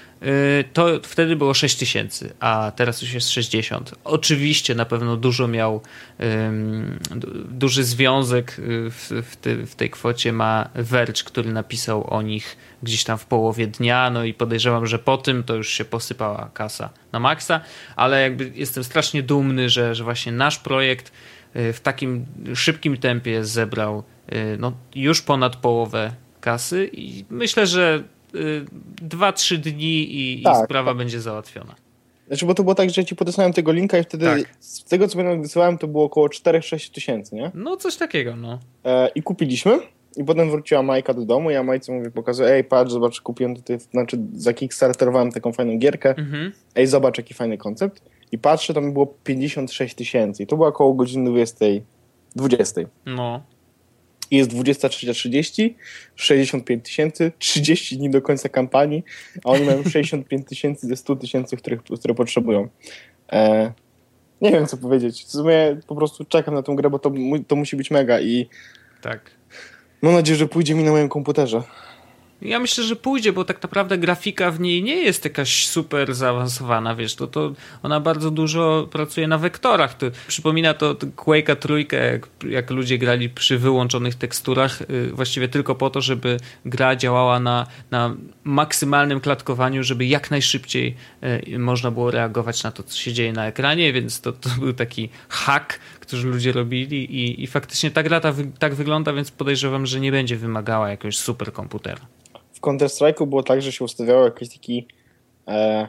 To wtedy było sześć tysięcy, a teraz już jest sześćdziesiąt. Oczywiście na pewno dużo miał, um, duży związek w, w, te, w tej kwocie ma Verge, który napisał o nich gdzieś tam w połowie dnia, no i podejrzewam, że po tym to już się posypała kasa na maksa, ale jakby jestem strasznie dumny, że, że właśnie nasz projekt w takim szybkim tempie zebrał no, już ponad połowę kasy i myślę, że dwa trzy dni i, tak, i sprawa tak. będzie załatwiona. Znaczy, bo to było tak, że ja ci podesłałem tego linka i wtedy tak. z tego, co pamiętam, wysyłałem, to było około cztery sześć tysięcy, nie? No, coś takiego, no. E, I kupiliśmy i potem wróciła Majka do domu i ja Majce mówię, pokazuję, ej, patrz, zobacz, kupiłem tutaj, znaczy zakickstarterowałem taką fajną gierkę, mhm. ej, zobacz, jaki fajny koncept. I patrzę, tam było pięćdziesiąt sześć tysięcy i to było około godziny dwudziestej. dwudziestej. No. I jest dwudziesta trzecia trzydzieści, sześćdziesiąt pięć tysięcy, trzydzieści dni do końca kampanii, a oni mają sześćdziesiąt pięć tysięcy ze stu tysięcy, których, które potrzebują. E, nie wiem, co powiedzieć. W sumie po prostu czekam na tę grę, bo to, to musi być mega i tak. mam nadzieję, że pójdzie mi na moim komputerze. Ja myślę, że pójdzie, bo tak naprawdę grafika w niej nie jest jakaś super zaawansowana, wiesz, to, to ona bardzo dużo pracuje na wektorach. To przypomina to, to Quake'a trójkę, jak, jak ludzie grali przy wyłączonych teksturach, yy, właściwie tylko po to, żeby gra działała na, na maksymalnym klatkowaniu, żeby jak najszybciej yy, można było reagować na to, co się dzieje na ekranie, więc to, to był taki hack, który ludzie robili i, i faktycznie ta gra ta, tak wygląda, więc podejrzewam, że nie będzie wymagała jakiegoś super komputera. W Counter-Strike'u było tak, że się ustawiało jakiś taki e,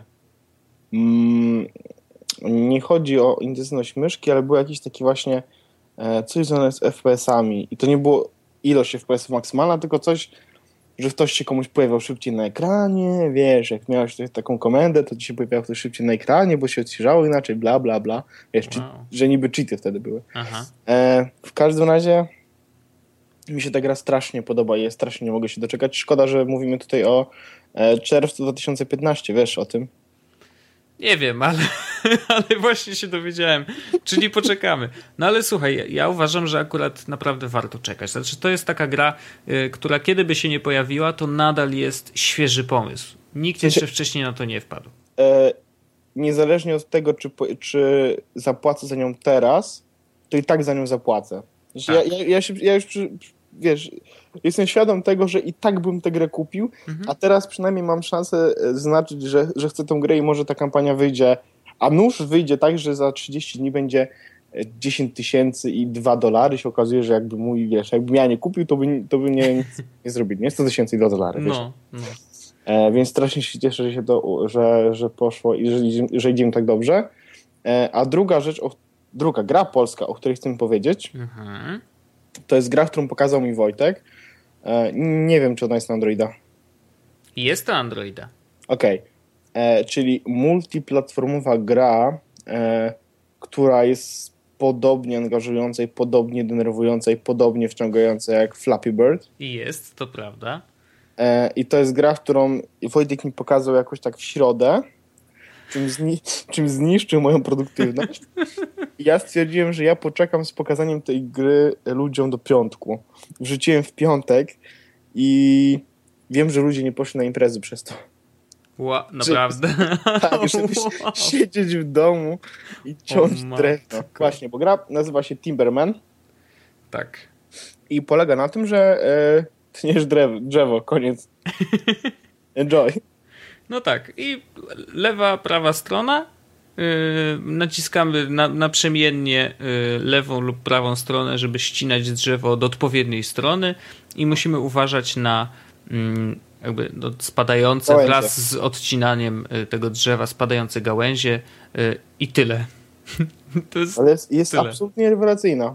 mm, nie chodzi o intensywność myszki, ale był jakiś taki właśnie e, coś związane z F P S-ami i to nie było ilość F P S-ów maksymalna, tylko coś, że ktoś się komuś pojawiał szybciej na ekranie, wiesz, jak miałeś taką komendę, to ci się pojawiał ktoś szybciej na ekranie, bo się odświeżało inaczej, bla, bla, bla. Wiesz, wow. czy, że niby cheaty wtedy były. Aha. E, w każdym razie mi się ta gra strasznie podoba i ja strasznie nie mogę się doczekać. Szkoda, że mówimy tutaj o e, czerwcu dwa tysiące piętnastym, wiesz o tym? Nie wiem, ale ale właśnie się dowiedziałem, czyli poczekamy. No ale słuchaj, ja, ja uważam, że akurat naprawdę warto czekać. Znaczy to jest taka gra, y, która kiedy by się nie pojawiła, to nadal jest świeży pomysł. Nikt jeszcze wcześniej na to nie wpadł. E, niezależnie od tego, czy, czy zapłacę za nią teraz, to i tak za nią zapłacę. Znaczy, tak. ja, ja, ja, się, ja już, przy, wiesz, jestem świadom tego, że i tak bym tę grę kupił, mhm. a teraz przynajmniej mam szansę zaznaczyć, że, że chcę tę grę i może ta kampania wyjdzie, a nuż wyjdzie tak, że za trzydzieści dni będzie dziesięć tysięcy i dwa dolary. Się okazuje, że jakby mój, wiesz, jakbym ja nie kupił, to by, to by nie, nic nie zrobili. Nie sto tysięcy i dwa dolary. Wiesz? No, no. E, więc strasznie się cieszę, że, się to, że, że poszło i że, że idziemy tak dobrze. E, a druga rzecz, o, druga gra polska, o której chcę powiedzieć, mhm. to jest gra, którą pokazał mi Wojtek. E, nie wiem, czy ona jest na Androida. Jest to Androida. Okej. Okay. Czyli multiplatformowa gra, e, która jest podobnie angażująca i podobnie denerwująca i podobnie wciągająca jak Flappy Bird. I jest, to prawda. E, I to jest gra, którą Wojtek mi pokazał jakoś tak w środę, czym, zni- czym zniszczył moją produktywność. I ja stwierdziłem, że ja poczekam z pokazaniem tej gry ludziom do piątku. Wrzuciłem w piątek i wiem, że ludzie nie poszli na imprezy przez to. Ła, naprawdę? Że, tak, żeby wow. siedzieć w domu i ciąć drewno. Właśnie, bo gra nazywa się Timberman. Tak. I polega na tym, że e, tniesz drzewo, drzewo, koniec. Enjoy. No tak. I lewa, prawa strona. Yy, naciskamy na, naprzemiennie yy, lewą lub prawą stronę, żeby ścinać drzewo od odpowiedniej strony i musimy uważać na yy, jakby no, spadające gałęzie. Wraz z odcinaniem yy, tego drzewa, spadające gałęzie yy, i tyle. To jest Ale jest, jest tyle. Absolutnie rewelacyjna.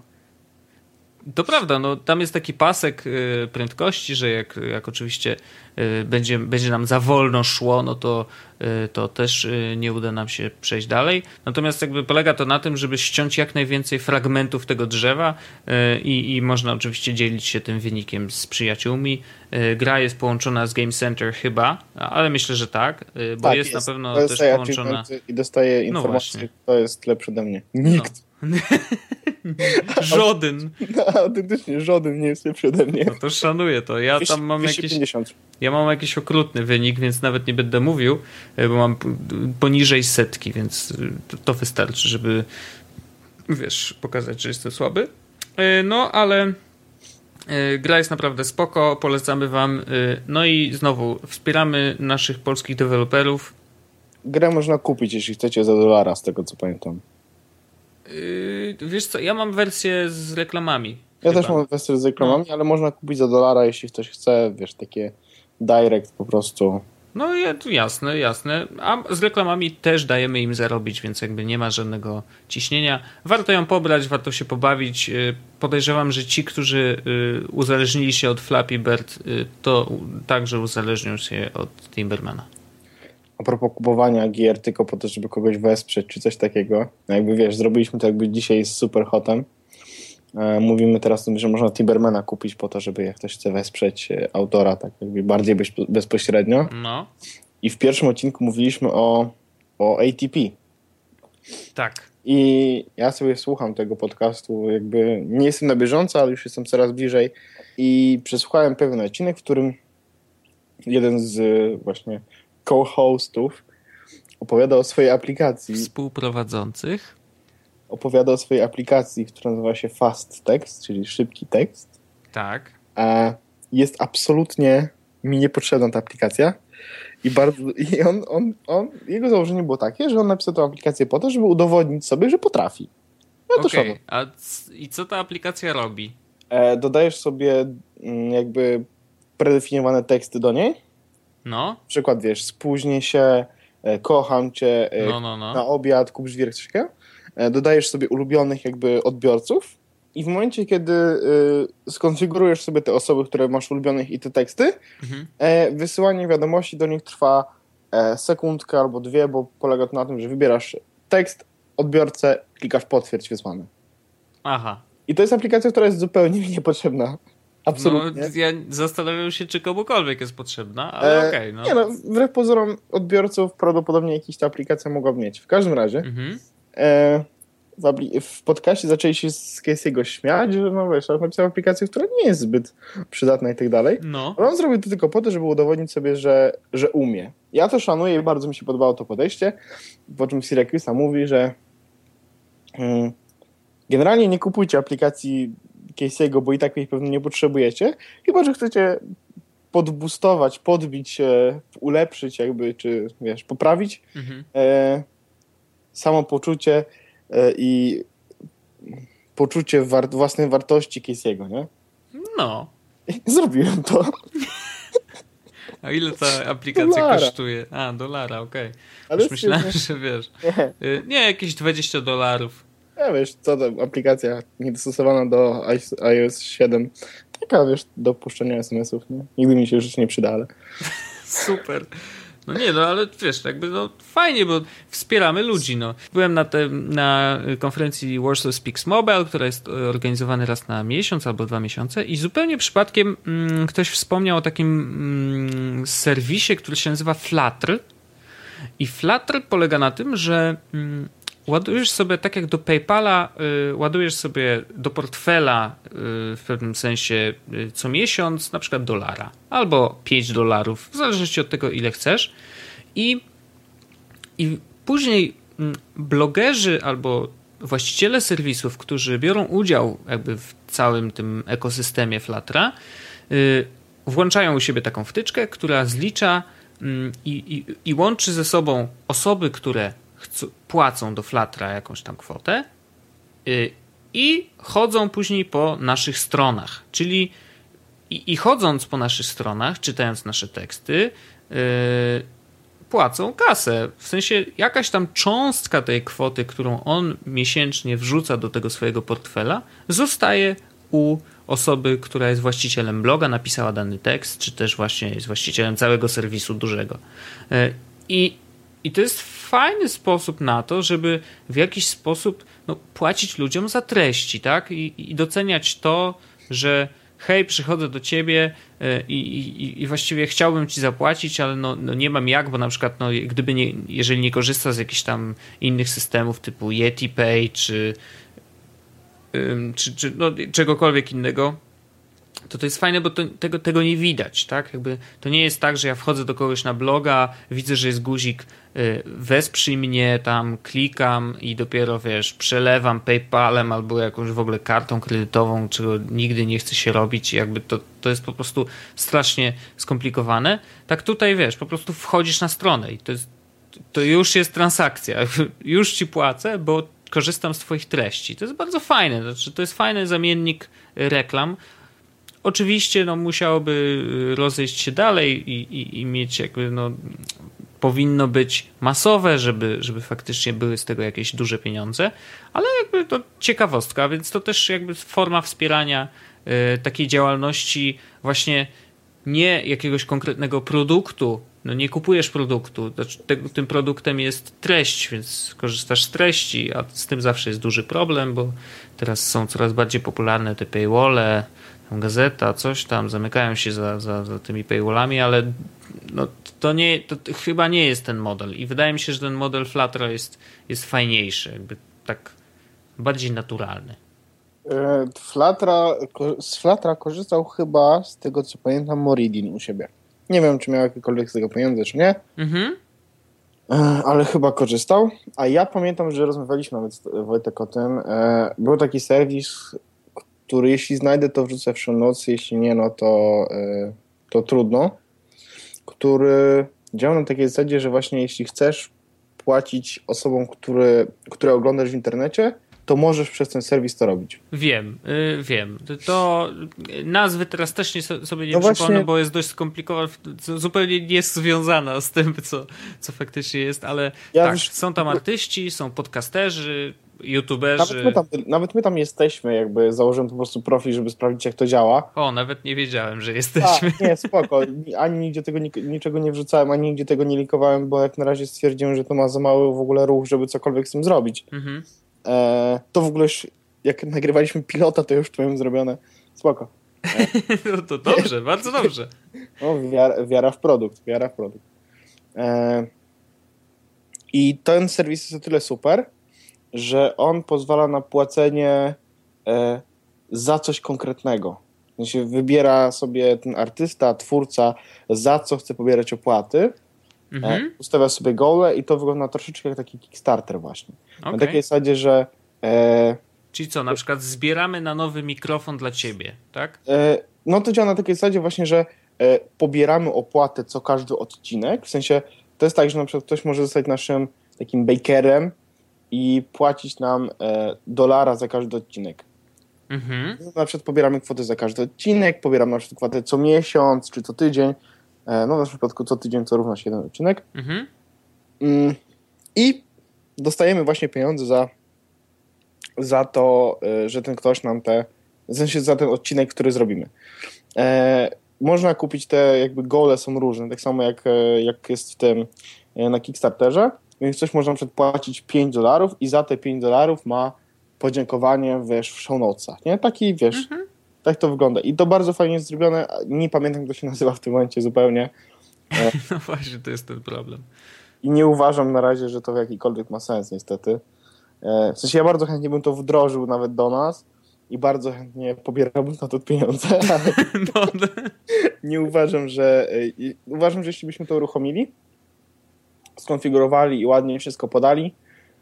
To prawda, no tam jest taki pasek y, prędkości, że jak, jak oczywiście y, będzie, będzie nam za wolno szło, no to, y, to też y, nie uda nam się przejść dalej. Natomiast jakby polega to na tym, żeby ściąć jak najwięcej fragmentów tego drzewa y, i, i można oczywiście dzielić się tym wynikiem z przyjaciółmi. Y, gra jest połączona z Game Center chyba, ale myślę, że tak, y, bo tak, jest, jest na pewno to też jest połączona... I dostaje informację, no kto jest lepszy ode mnie. Nikt. No. Żaden. No, autentycznie żaden nie jest lepszy ode mnie. No to szanuję to. Ja tam mam dwieście pięćdziesiąt. jakiś. Ja mam jakiś okrutny wynik, więc nawet nie będę mówił, bo mam poniżej setki, więc to, to wystarczy, żeby wiesz, pokazać, że jestem słaby. No, ale gra jest naprawdę spoko, polecamy wam. No i znowu wspieramy naszych polskich deweloperów. Grę można kupić, jeśli chcecie, za dolara, z tego co pamiętam. Yy, wiesz co, ja mam wersję z reklamami. Ja chyba. też mam wersję z reklamami, no. ale można kupić za dolara, jeśli ktoś chce, wiesz, takie direct po prostu. No jasne, jasne. A z reklamami też dajemy im zarobić, więc jakby nie ma żadnego ciśnienia. Warto ją pobrać, warto się pobawić. Podejrzewam, że ci, którzy uzależnili się od Flappy Bird, to także uzależnią się od Timbermana. A propos kupowania gier tylko po to, żeby kogoś wesprzeć, czy coś takiego. No jakby wiesz, zrobiliśmy to jakby dzisiaj z Superhotem. E, mówimy teraz, że można Timbermana kupić po to, żeby jak ktoś chce wesprzeć autora, tak jakby bardziej bez, bezpośrednio. No. I w pierwszym odcinku mówiliśmy o, o A T P. Tak. I ja sobie słucham tego podcastu, jakby nie jestem na bieżąco, ale już jestem coraz bliżej. I przesłuchałem pewien odcinek, w którym jeden z właśnie co-hostów opowiada o swojej aplikacji. Współprowadzących. Opowiada o swojej aplikacji, która nazywa się Fast Text, czyli szybki tekst. Tak. A jest absolutnie mi niepotrzebna ta aplikacja. I, bardzo, i on, on, on, jego założenie było takie, że on napisał tę aplikację po to, żeby udowodnić sobie, że potrafi. No to Okej, okay. A c- i co ta aplikacja robi? E, dodajesz sobie m, jakby predefiniowane teksty do niej. No. Przykład, wiesz, spóźnię się, e, kocham cię, e, no, no, no. na obiad, kup żwirek, coś takiego. E, dodajesz sobie ulubionych jakby odbiorców i w momencie, kiedy e, skonfigurujesz sobie te osoby, które masz ulubionych i te teksty, mhm. e, wysyłanie wiadomości do nich trwa e, sekundkę albo dwie, bo polega to na tym, że wybierasz tekst, odbiorcę, klikasz potwierdź wysłane. Aha. I to jest aplikacja, która jest zupełnie mi niepotrzebna. Absolutnie. No, ja zastanawiam się, czy komukolwiek jest potrzebna, ale e, okej. Okay, no. Nie no, wbrew pozorom odbiorców prawdopodobnie jakiś ta aplikacja mogła mieć. W każdym razie Mhm. e, w, apli- w podcaście zaczęli się z Casey'ego śmiać, że no wiesz, on napisał aplikację, która nie jest zbyt przydatna i tak dalej. No. Ale on zrobił to tylko po to, żeby udowodnić sobie, że, że umie. Ja to szanuję i bardzo mi się podobało to podejście, po czym Syracusa mówi, że mm, generalnie nie kupujcie aplikacji Casey'ego, bo i tak jej pewnie nie potrzebujecie, chyba że chcecie podboostować, podbić się, ulepszyć jakby, czy wiesz, poprawić Mhm. e, samopoczucie e, i poczucie war- własnej wartości Casey'ego, nie? No. I zrobiłem to. A ile ta aplikacja Dolara. kosztuje? A, dolara, okej. Okay. Ale Już myślałem, jest- że wiesz. Nie, y, Nie, jakieś dwadzieścia dolarów. ja wiesz, co to aplikacja niedostosowana do iOS siedem. Taka, wiesz, do puszczenia es em esów, nie? Nigdy mi się rzecz nie przyda, ale... Super. No nie, no ale wiesz, jakby no fajnie, bo wspieramy ludzi, no. Byłem na, te, na konferencji Warsaw Speaks Mobile, która jest organizowana raz na miesiąc albo dwa miesiące i zupełnie przypadkiem mm, ktoś wspomniał o takim mm, serwisie, który się nazywa Flutter i Flutter polega na tym, że mm, ładujesz sobie, tak jak do PayPala, y, ładujesz sobie do portfela y, w pewnym sensie y, co miesiąc na przykład dolara albo pięć dolarów, w zależności od tego, ile chcesz. I, i później mm, blogerzy albo właściciele serwisów, którzy biorą udział jakby w całym tym ekosystemie Fluttera, y, włączają u siebie taką wtyczkę, która zlicza mm, i, i, i łączy ze sobą osoby, które chcą, płacą do Fluttera jakąś tam kwotę yy, i chodzą później po naszych stronach. Czyli i, i chodząc po naszych stronach, czytając nasze teksty, yy, płacą kasę. W sensie jakaś tam cząstka tej kwoty, którą on miesięcznie wrzuca do tego swojego portfela, zostaje u osoby, która jest właścicielem bloga, napisała dany tekst, czy też właśnie jest właścicielem całego serwisu dużego. Yy, I I to jest fajny sposób na to, żeby w jakiś sposób no, płacić ludziom za treści, tak? I, i doceniać to, że hej, przychodzę do ciebie i, i, i właściwie chciałbym ci zapłacić, ale no, no nie mam jak, bo na przykład no, gdyby nie, jeżeli nie korzysta z jakichś tam innych systemów typu Yeti Pay czy, czy, czy no, czegokolwiek innego, to to jest fajne, bo to, tego, tego nie widać, tak? Jakby to nie jest tak, że ja wchodzę do kogoś na bloga, widzę, że jest guzik y, wesprzyj mnie, tam klikam i dopiero, wiesz, przelewam PayPalem albo jakąś w ogóle kartą kredytową, czego nigdy nie chce się robić, jakby to, to jest po prostu strasznie skomplikowane. Tak tutaj, wiesz, po prostu wchodzisz na stronę i to jest, to już jest transakcja, już ci płacę, bo korzystam z twoich treści. To jest bardzo fajne, znaczy to jest fajny zamiennik reklam. Oczywiście no, musiałoby rozejść się dalej i, i, i mieć jakby no, powinno być masowe, żeby, żeby faktycznie były z tego jakieś duże pieniądze, ale jakby to ciekawostka, więc to też jakby forma wspierania y, takiej działalności właśnie nie jakiegoś konkretnego produktu, no nie kupujesz produktu, znaczy, te, tym produktem jest treść, więc korzystasz z treści, a z tym zawsze jest duży problem, bo teraz są coraz bardziej popularne te paywalle, gazeta, coś tam, zamykają się za, za, za tymi paywallami, ale no, to, nie, to chyba nie jest ten model i wydaje mi się, że ten model Fluttera jest, jest fajniejszy, jakby tak bardziej naturalny. Fluttera, z Fluttera korzystał chyba, z tego co pamiętam, Moridin u siebie. Nie wiem, czy miał jakiekolwiek z tego pieniądze, czy nie, Mhm. ale chyba korzystał. A ja pamiętam, że rozmawialiśmy nawet z Wojtek o tym. Był taki serwis, który jeśli znajdę, to wrzucę w show notes, jeśli nie, no to, to trudno, który działa na takiej zasadzie, że właśnie jeśli chcesz płacić osobom, które, które oglądasz w internecie, to możesz przez ten serwis to robić. Wiem, yy, wiem. To nazwy teraz też nie, sobie nie no przypomnę, właśnie... bo jest dość skomplikowana, zupełnie nie jest związana z tym, co, co faktycznie jest, ale ja tak, już... są tam artyści, są podcasterzy, youtuberzy. Nawet my, tam, nawet my tam jesteśmy, jakby założyłem po prostu profil, żeby sprawdzić, jak to działa. O, nawet nie wiedziałem, że jesteśmy. A, nie, spoko. Ani nigdzie tego niczego nie wrzucałem, ani nigdzie tego nie linkowałem, bo jak na razie stwierdziłem, że to ma za mały w ogóle ruch, żeby cokolwiek z tym zrobić. Mhm. E, to w ogóle już, jak nagrywaliśmy pilota, to już to miałem zrobione. Spoko. No to dobrze, bardzo dobrze. No, wiara, wiara w produkt, wiara w produkt. E, I ten serwis jest o tyle super, że on pozwala na płacenie e, za coś konkretnego. W sensie wybiera sobie ten artysta, twórca, za co chce pobierać opłaty, mhm. e, ustawia sobie goale i to wygląda troszeczkę jak taki Kickstarter właśnie. Okay. Na takiej zasadzie, że e, czyli co, na przykład zbieramy na nowy mikrofon dla ciebie, tak? E, no to działa na takiej zasadzie właśnie, że e, pobieramy opłatę co każdy odcinek. W sensie to jest tak, że na przykład ktoś może zostać naszym takim bakerem i płacić nam e, dolara za każdy odcinek. Mhm. Na przykład pobieramy kwotę za każdy odcinek, pobieramy na przykład kwotę co miesiąc czy co tydzień. E, no w naszym przypadku co tydzień to równa się jeden odcinek. Mhm. Mm, I dostajemy właśnie pieniądze za za to, że ten ktoś nam te, w sensie za ten odcinek, który zrobimy. E, można kupić te, jakby goale są różne, tak samo jak, jak jest w tym na Kickstarterze, więc ktoś może na przykład płacić pięć dolarów i za te pięć dolarów ma podziękowanie, wiesz, w show notesach, nie? Taki, wiesz, mhm. tak to wygląda. I to bardzo fajnie jest zrobione, nie pamiętam, jak to się nazywa w tym momencie zupełnie. E, no właśnie, to jest ten problem. I nie uważam na razie, że to w jakikolwiek ma sens, niestety. W sensie ja bardzo chętnie bym to wdrożył nawet do nas i bardzo chętnie pobierałbym na to pieniądze, ale no. nie uważam, że uważam, że jeśli byśmy to uruchomili, skonfigurowali i ładnie wszystko podali,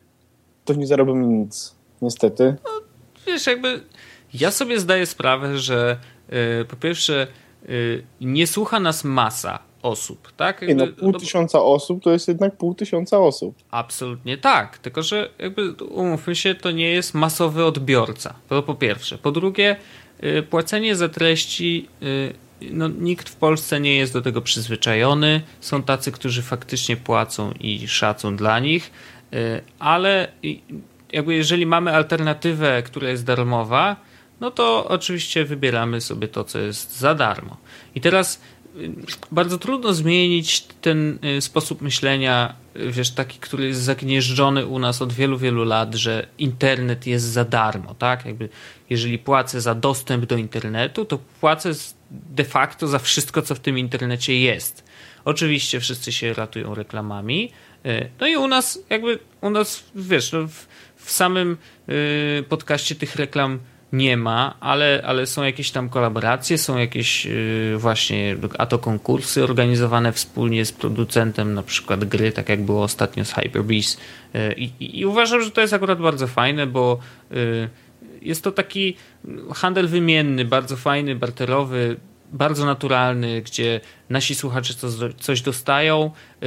to nie zarobimy nic, niestety. No, wiesz, jakby ja sobie zdaję sprawę, że yy, po pierwsze yy, nie słucha nas masa osób, tak? Jakby, no, pół tysiąca no, osób to jest jednak pół tysiąca osób. Absolutnie tak, tylko że jakby umówmy się, to nie jest masowy odbiorca, to po pierwsze. Po drugie, yy, płacenie za treści, yy, no nikt w Polsce nie jest do tego przyzwyczajony, są tacy, którzy faktycznie płacą i szacun dla nich, yy, ale jakby jeżeli mamy alternatywę, która jest darmowa, no to oczywiście wybieramy sobie to, co jest za darmo. I teraz bardzo trudno zmienić ten sposób myślenia, wiesz, taki, który jest zagnieżdżony u nas od wielu, wielu lat, że internet jest za darmo, tak? Jakby jeżeli płacę za dostęp do internetu, to płacę de facto za wszystko, co w tym internecie jest. Oczywiście wszyscy się ratują reklamami, no i u nas jakby, u nas, wiesz, no w, w samym y, podcaście tych reklam nie ma, ale, ale są jakieś tam kolaboracje, są jakieś yy, właśnie, a to konkursy organizowane wspólnie z producentem na przykład gry, tak jak było ostatnio z Hypebeast. Yy, i, I uważam, że to jest akurat bardzo fajne, bo yy, jest to taki handel wymienny, bardzo fajny, barterowy, bardzo naturalny, gdzie nasi słuchacze coś, coś dostają, yy,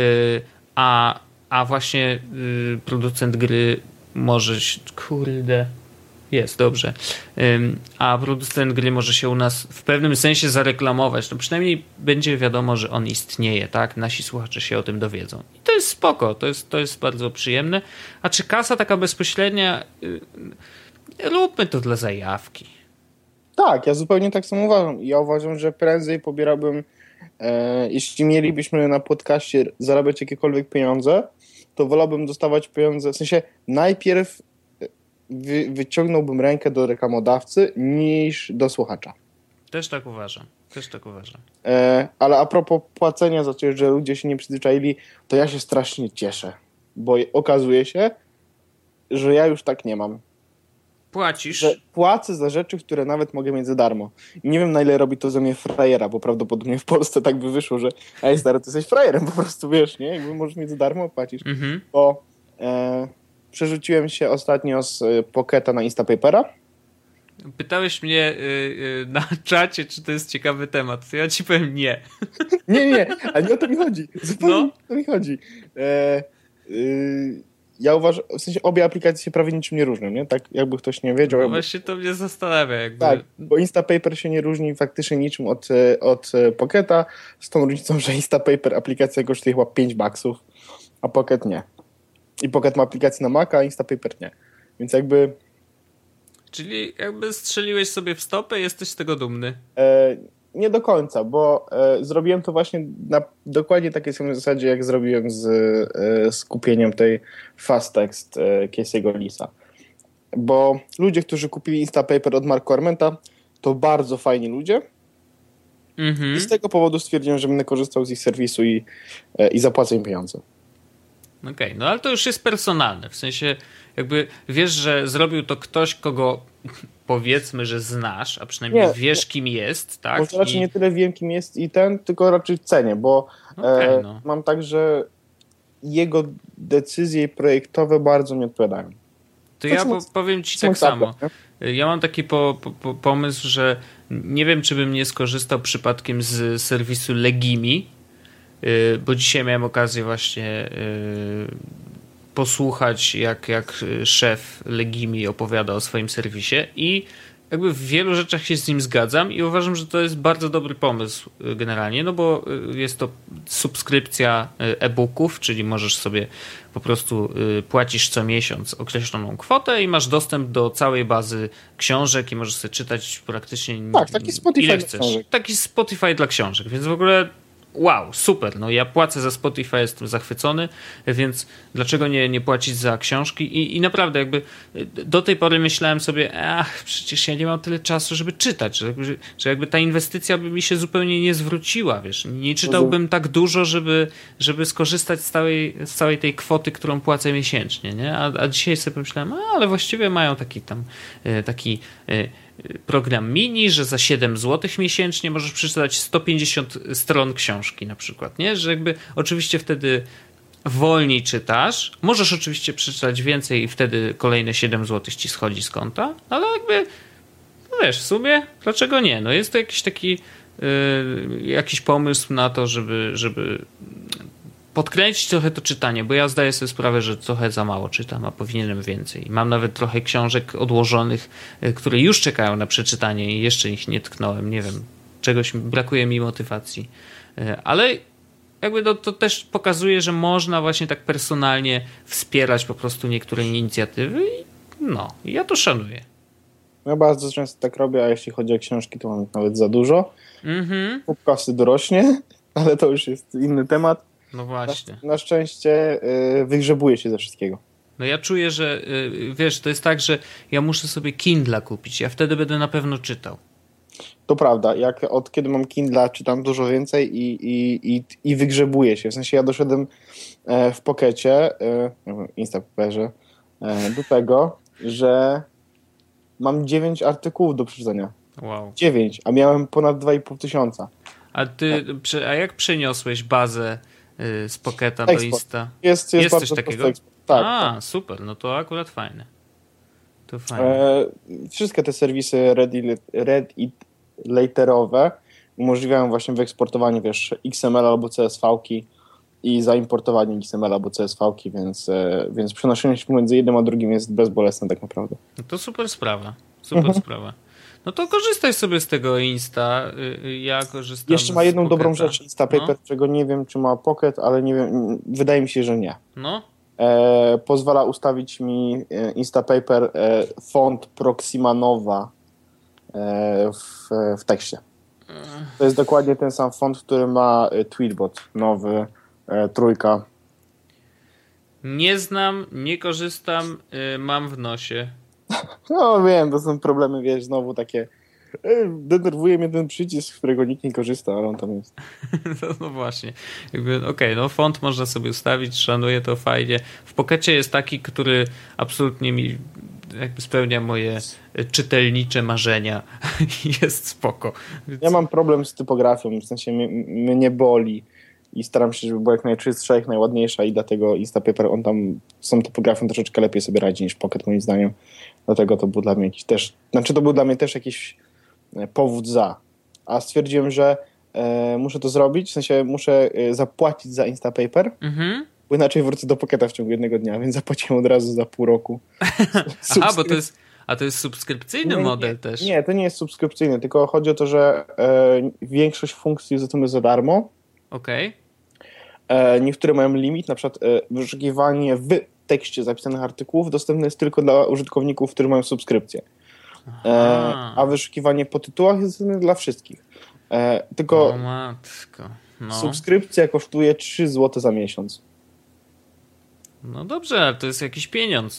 a, a właśnie yy, producent gry może... Kurde... Jest, dobrze. A producent gry może się u nas w pewnym sensie zareklamować. To przynajmniej będzie wiadomo, że on istnieje, tak? Nasi słuchacze się o tym dowiedzą. I to jest spoko, to jest, to jest bardzo przyjemne. A czy kasa taka bezpośrednia? Róbmy to dla zajawki. Tak, ja zupełnie tak samo uważam. Ja uważam, że prędzej pobierałbym, e, jeśli mielibyśmy na podcaście zarabiać jakiekolwiek pieniądze, to wolałbym dostawać pieniądze, w sensie najpierw Wy, wyciągnąłbym rękę do reklamodawcy niż do słuchacza. Też tak uważam. Też tak uważam. E, ale a propos płacenia za to, że ludzie się nie przyzwyczaili, to ja się strasznie cieszę, bo okazuje się, że ja już tak nie mam. Płacisz? Że płacę za rzeczy, które nawet mogę mieć za darmo. I nie wiem, na ile robi to ze mnie frajera, bo prawdopodobnie w Polsce tak by wyszło, że ej stary, ty jesteś frajerem, po prostu, wiesz, nie? Jakby możesz mieć za darmo, płacisz. Mhm. Bo e, przerzuciłem się ostatnio z Pocketa na Instapapera. Pytałeś mnie yy, na czacie, czy to jest ciekawy temat. To ja ci powiem nie. Nie, nie, ale nie o to mi chodzi. Zupełnie no. o to mi chodzi. E, yy, ja uważam, w sensie obie aplikacje się prawie niczym nie różnią, nie? Tak jakby ktoś nie wiedział. No jakby... właśnie to mnie zastanawia. Jakby... Tak, bo Instapaper się nie różni faktycznie niczym od, od Pocketa, z tą różnicą, że Instapaper aplikacja kosztuje chyba pięć baksów, a Pocket nie. I Pocket ma aplikację na Maca, a Instapaper nie. Więc jakby... Czyli jakby strzeliłeś sobie w stopę i jesteś z tego dumny? E, nie do końca, bo e, zrobiłem to właśnie na dokładnie takiej samej zasadzie, jak zrobiłem z, e, z kupieniem tej Fast Text e, Casey'ego Lisa. Bo ludzie, którzy kupili Instapaper od Marco Armenta, to bardzo fajni ludzie. Mhm. I z tego powodu stwierdziłem, że będę korzystał z ich serwisu i, i zapłacę im pieniądze. Okej, okay, no ale to już jest personalne. W sensie jakby wiesz, że zrobił to ktoś, kogo powiedzmy, że znasz, a przynajmniej nie, wiesz, kim jest, tak? Może raczej I... nie tyle wiem, kim jest i ten, tylko raczej cenię, bo okay, e, no. mam tak, że jego decyzje projektowe bardzo mi odpowiadają. To, to ja po, powiem ci tak samo. Nie? Ja mam taki po, po, pomysł, że nie wiem, czy bym nie skorzystał przypadkiem z serwisu Legimi, yy, bo dzisiaj miałem okazję właśnie yy, posłuchać, jak, jak szef Legimi opowiada o swoim serwisie i jakby w wielu rzeczach się z nim zgadzam i uważam, że to jest bardzo dobry pomysł generalnie, no bo jest to subskrypcja e-booków, czyli możesz sobie po prostu płacisz co miesiąc określoną kwotę i masz dostęp do całej bazy książek i możesz sobie czytać praktycznie tak, taki Spotify ile dla chcesz. Książek. Taki Spotify dla książek, więc w ogóle wow, super, no ja płacę za Spotify, jestem zachwycony, więc dlaczego nie, nie płacić za książki i, i naprawdę jakby do tej pory myślałem sobie, ach, przecież ja nie mam tyle czasu, żeby czytać, że, że jakby ta inwestycja by mi się zupełnie nie zwróciła, wiesz, nie czytałbym tak dużo, żeby, żeby skorzystać z całej, z całej tej kwoty, którą płacę miesięcznie, nie? A, a dzisiaj sobie pomyślałem, a, ale właściwie mają taki tam, taki program mini, że za siedem złotych miesięcznie możesz przeczytać sto pięćdziesiąt stron książki na przykład, nie? Że jakby oczywiście wtedy wolniej czytasz, możesz oczywiście przeczytać więcej i wtedy kolejne siedem złotych ci schodzi z konta, ale jakby no wiesz, w sumie dlaczego nie? No jest to jakiś taki yy, jakiś pomysł na to, żeby, żeby podkręcić trochę to czytanie, bo ja zdaję sobie sprawę, że trochę za mało czytam, a powinienem więcej. Mam nawet trochę książek odłożonych, które już czekają na przeczytanie i jeszcze ich nie tknąłem. Nie wiem, czegoś brakuje mi motywacji. Ale jakby to, to też pokazuje, że można właśnie tak personalnie wspierać po prostu niektóre inicjatywy i no, ja to szanuję. Ja bardzo często tak robię, a jeśli chodzi o książki, to mam nawet za dużo. Mhm. Pół kasy dorośnie, ale to już jest inny temat. No właśnie. Na, na szczęście yy, wygrzebuję się ze wszystkiego. No ja czuję, że yy, wiesz, to jest tak, że ja muszę sobie Kindla kupić. Ja wtedy będę na pewno czytał. To prawda. Jak od kiedy mam Kindla, czytam dużo więcej i, i, i, i wygrzebuję się. W sensie ja doszedłem e, w Pockecie, e, Instapaperze, e, do tego, że mam dziewięć artykułów do przeczytania. Wow. dziewięć, a miałem ponad dwa i pół tysiąca. A ty, a jak przeniosłeś bazę z Pocketa Export. do Insta? Jest, jest, jest coś takiego? Tak, A, tak. super, no to akurat fajne. To fajne. E, wszystkie te serwisy Reddit-laterowe umożliwiają właśnie wyeksportowanie, wiesz, X M L albo C S V-ki i zaimportowanie X M L albo C S V-ki, więc, e, więc przenoszenie się pomiędzy jednym a drugim jest bezbolesne tak naprawdę. No to super sprawa, super mhm. sprawa. No to korzystaj sobie z tego Insta. Ja korzystam Jeszcze ma jedną z dobrą rzecz Instapaper, no. którego nie wiem, czy ma Pocket, ale nie wiem, wydaje mi się, że nie. No. E, pozwala ustawić mi Instapaper e, font Proxima Nova e, w, w tekście. To jest dokładnie ten sam font, który ma Tweetbot nowy, e, trójka. Nie znam, nie korzystam, y, mam w nosie. No wiem, to są problemy, wiesz, znowu takie e, denerwuje mnie ten przycisk, z którego nikt nie korzysta, ale on tam jest. no, no właśnie. Jakby, okej, okay, no font można sobie ustawić, szanuję to fajnie. W Pockecie jest taki, który absolutnie mi jakby spełnia moje czytelnicze marzenia. Jest spoko. Więc... Ja mam problem z typografią, w sensie mnie, mnie boli i staram się, żeby była jak najczystsza, jak najładniejsza i dlatego Instapaper, on tam z tą typografią troszeczkę lepiej sobie radzi niż Pocket, moim zdaniem. Dlatego to był dla mnie jakiś też, znaczy to był dla mnie też jakiś powód za. A stwierdziłem, że e, muszę to zrobić, w sensie muszę e, zapłacić za Instapaper, mhm. bo inaczej wrócę do Pocketa w ciągu jednego dnia, więc zapłaciłem od razu za pół roku. Aha, bo to jest, a to jest subskrypcyjny nie, model nie, też. Nie, to nie jest subskrypcyjny, tylko chodzi o to, że e, większość funkcji jest za darmo. Okej. Okay. E, niektóre mają limit, na przykład e, wyszukiwanie w tekście zapisanych artykułów dostępne jest tylko dla użytkowników, którzy mają subskrypcję. E, a wyszukiwanie po tytułach jest dostępne dla wszystkich. E, tylko o matko. No. Subskrypcja kosztuje trzy złote za miesiąc. No dobrze, ale to jest jakiś pieniądz, no.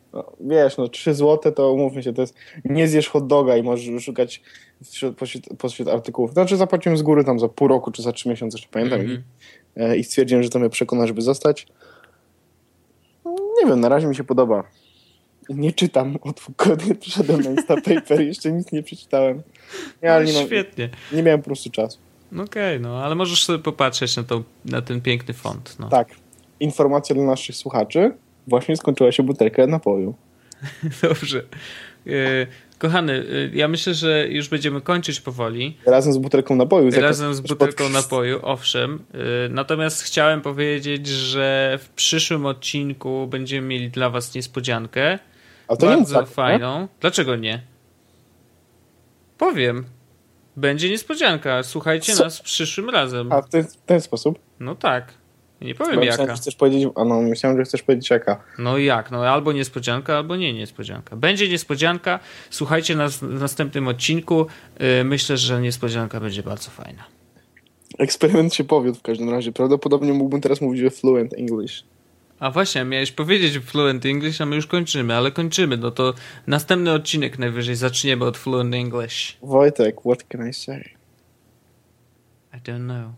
No, wiesz, no trzy złote to umówmy się, to jest nie zjesz hot doga i możesz szukać wśród, pośród, pośród artykułów. Znaczy zapłaciłem z góry tam za pół roku czy za trzy miesiące, jeszcze pamiętam mm-hmm. i, e, i stwierdziłem, że to mnie przekona, żeby zostać. No, nie wiem, na razie mi się podoba. Nie czytam od kiedy przyszedłem na Instapaper, jeszcze nic nie przeczytałem. Ja, no, nie mam, świetnie. Nie miałem po prostu czasu. No okej, okay, no ale możesz sobie popatrzeć na, to, na ten piękny font. No. Tak. Informacja dla naszych słuchaczy. Właśnie skończyła się butelka napoju. Dobrze. Kochany, ja myślę, że już będziemy kończyć powoli. Razem z butelką napoju. Razem z butelką pod... napoju, owszem. Natomiast chciałem powiedzieć, że w przyszłym odcinku będziemy mieli dla was niespodziankę. A to bardzo nie tak, fajną. Nie? Dlaczego nie? Powiem. Będzie niespodzianka. Słuchajcie Co? nas przyszłym razem. A w ten, w ten sposób? No tak. Nie powiem Bo jaka. myślałem, że chcesz powiedzieć, a no, myślałem, że chcesz powiedzieć jaka. No jak? No albo niespodzianka, albo nie niespodzianka. Będzie niespodzianka. Słuchajcie nas w następnym odcinku. Myślę, że niespodzianka będzie bardzo fajna. Eksperyment się powiódł w każdym razie. Prawdopodobnie mógłbym teraz mówić we fluent English. A właśnie, miałeś powiedzieć fluent English, a my już kończymy, ale kończymy. No to następny odcinek najwyżej zaczniemy od fluent English. Wojtek, what can I say? I don't know.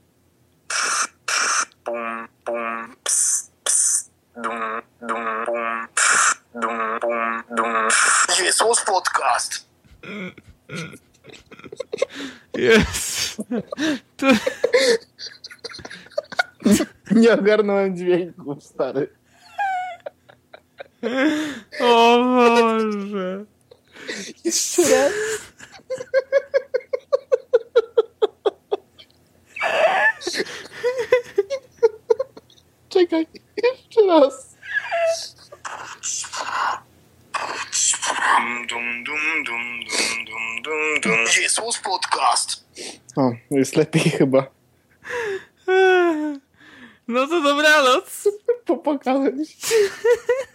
Bum, bum, ps, ps, dum, dum, bum, pf, dum, bum, dum. Jesus Podcast. Yes. To... Nie ogarnąłem dźwięków, stary. O Boże. Jeszcze raz. Czekaj, jeszcze raz. Dum, dum, dum, dum, dum, dum, dum. Jesus Podcast. O, jest lepiej chyba. No to dobranoc. Popłakałem się.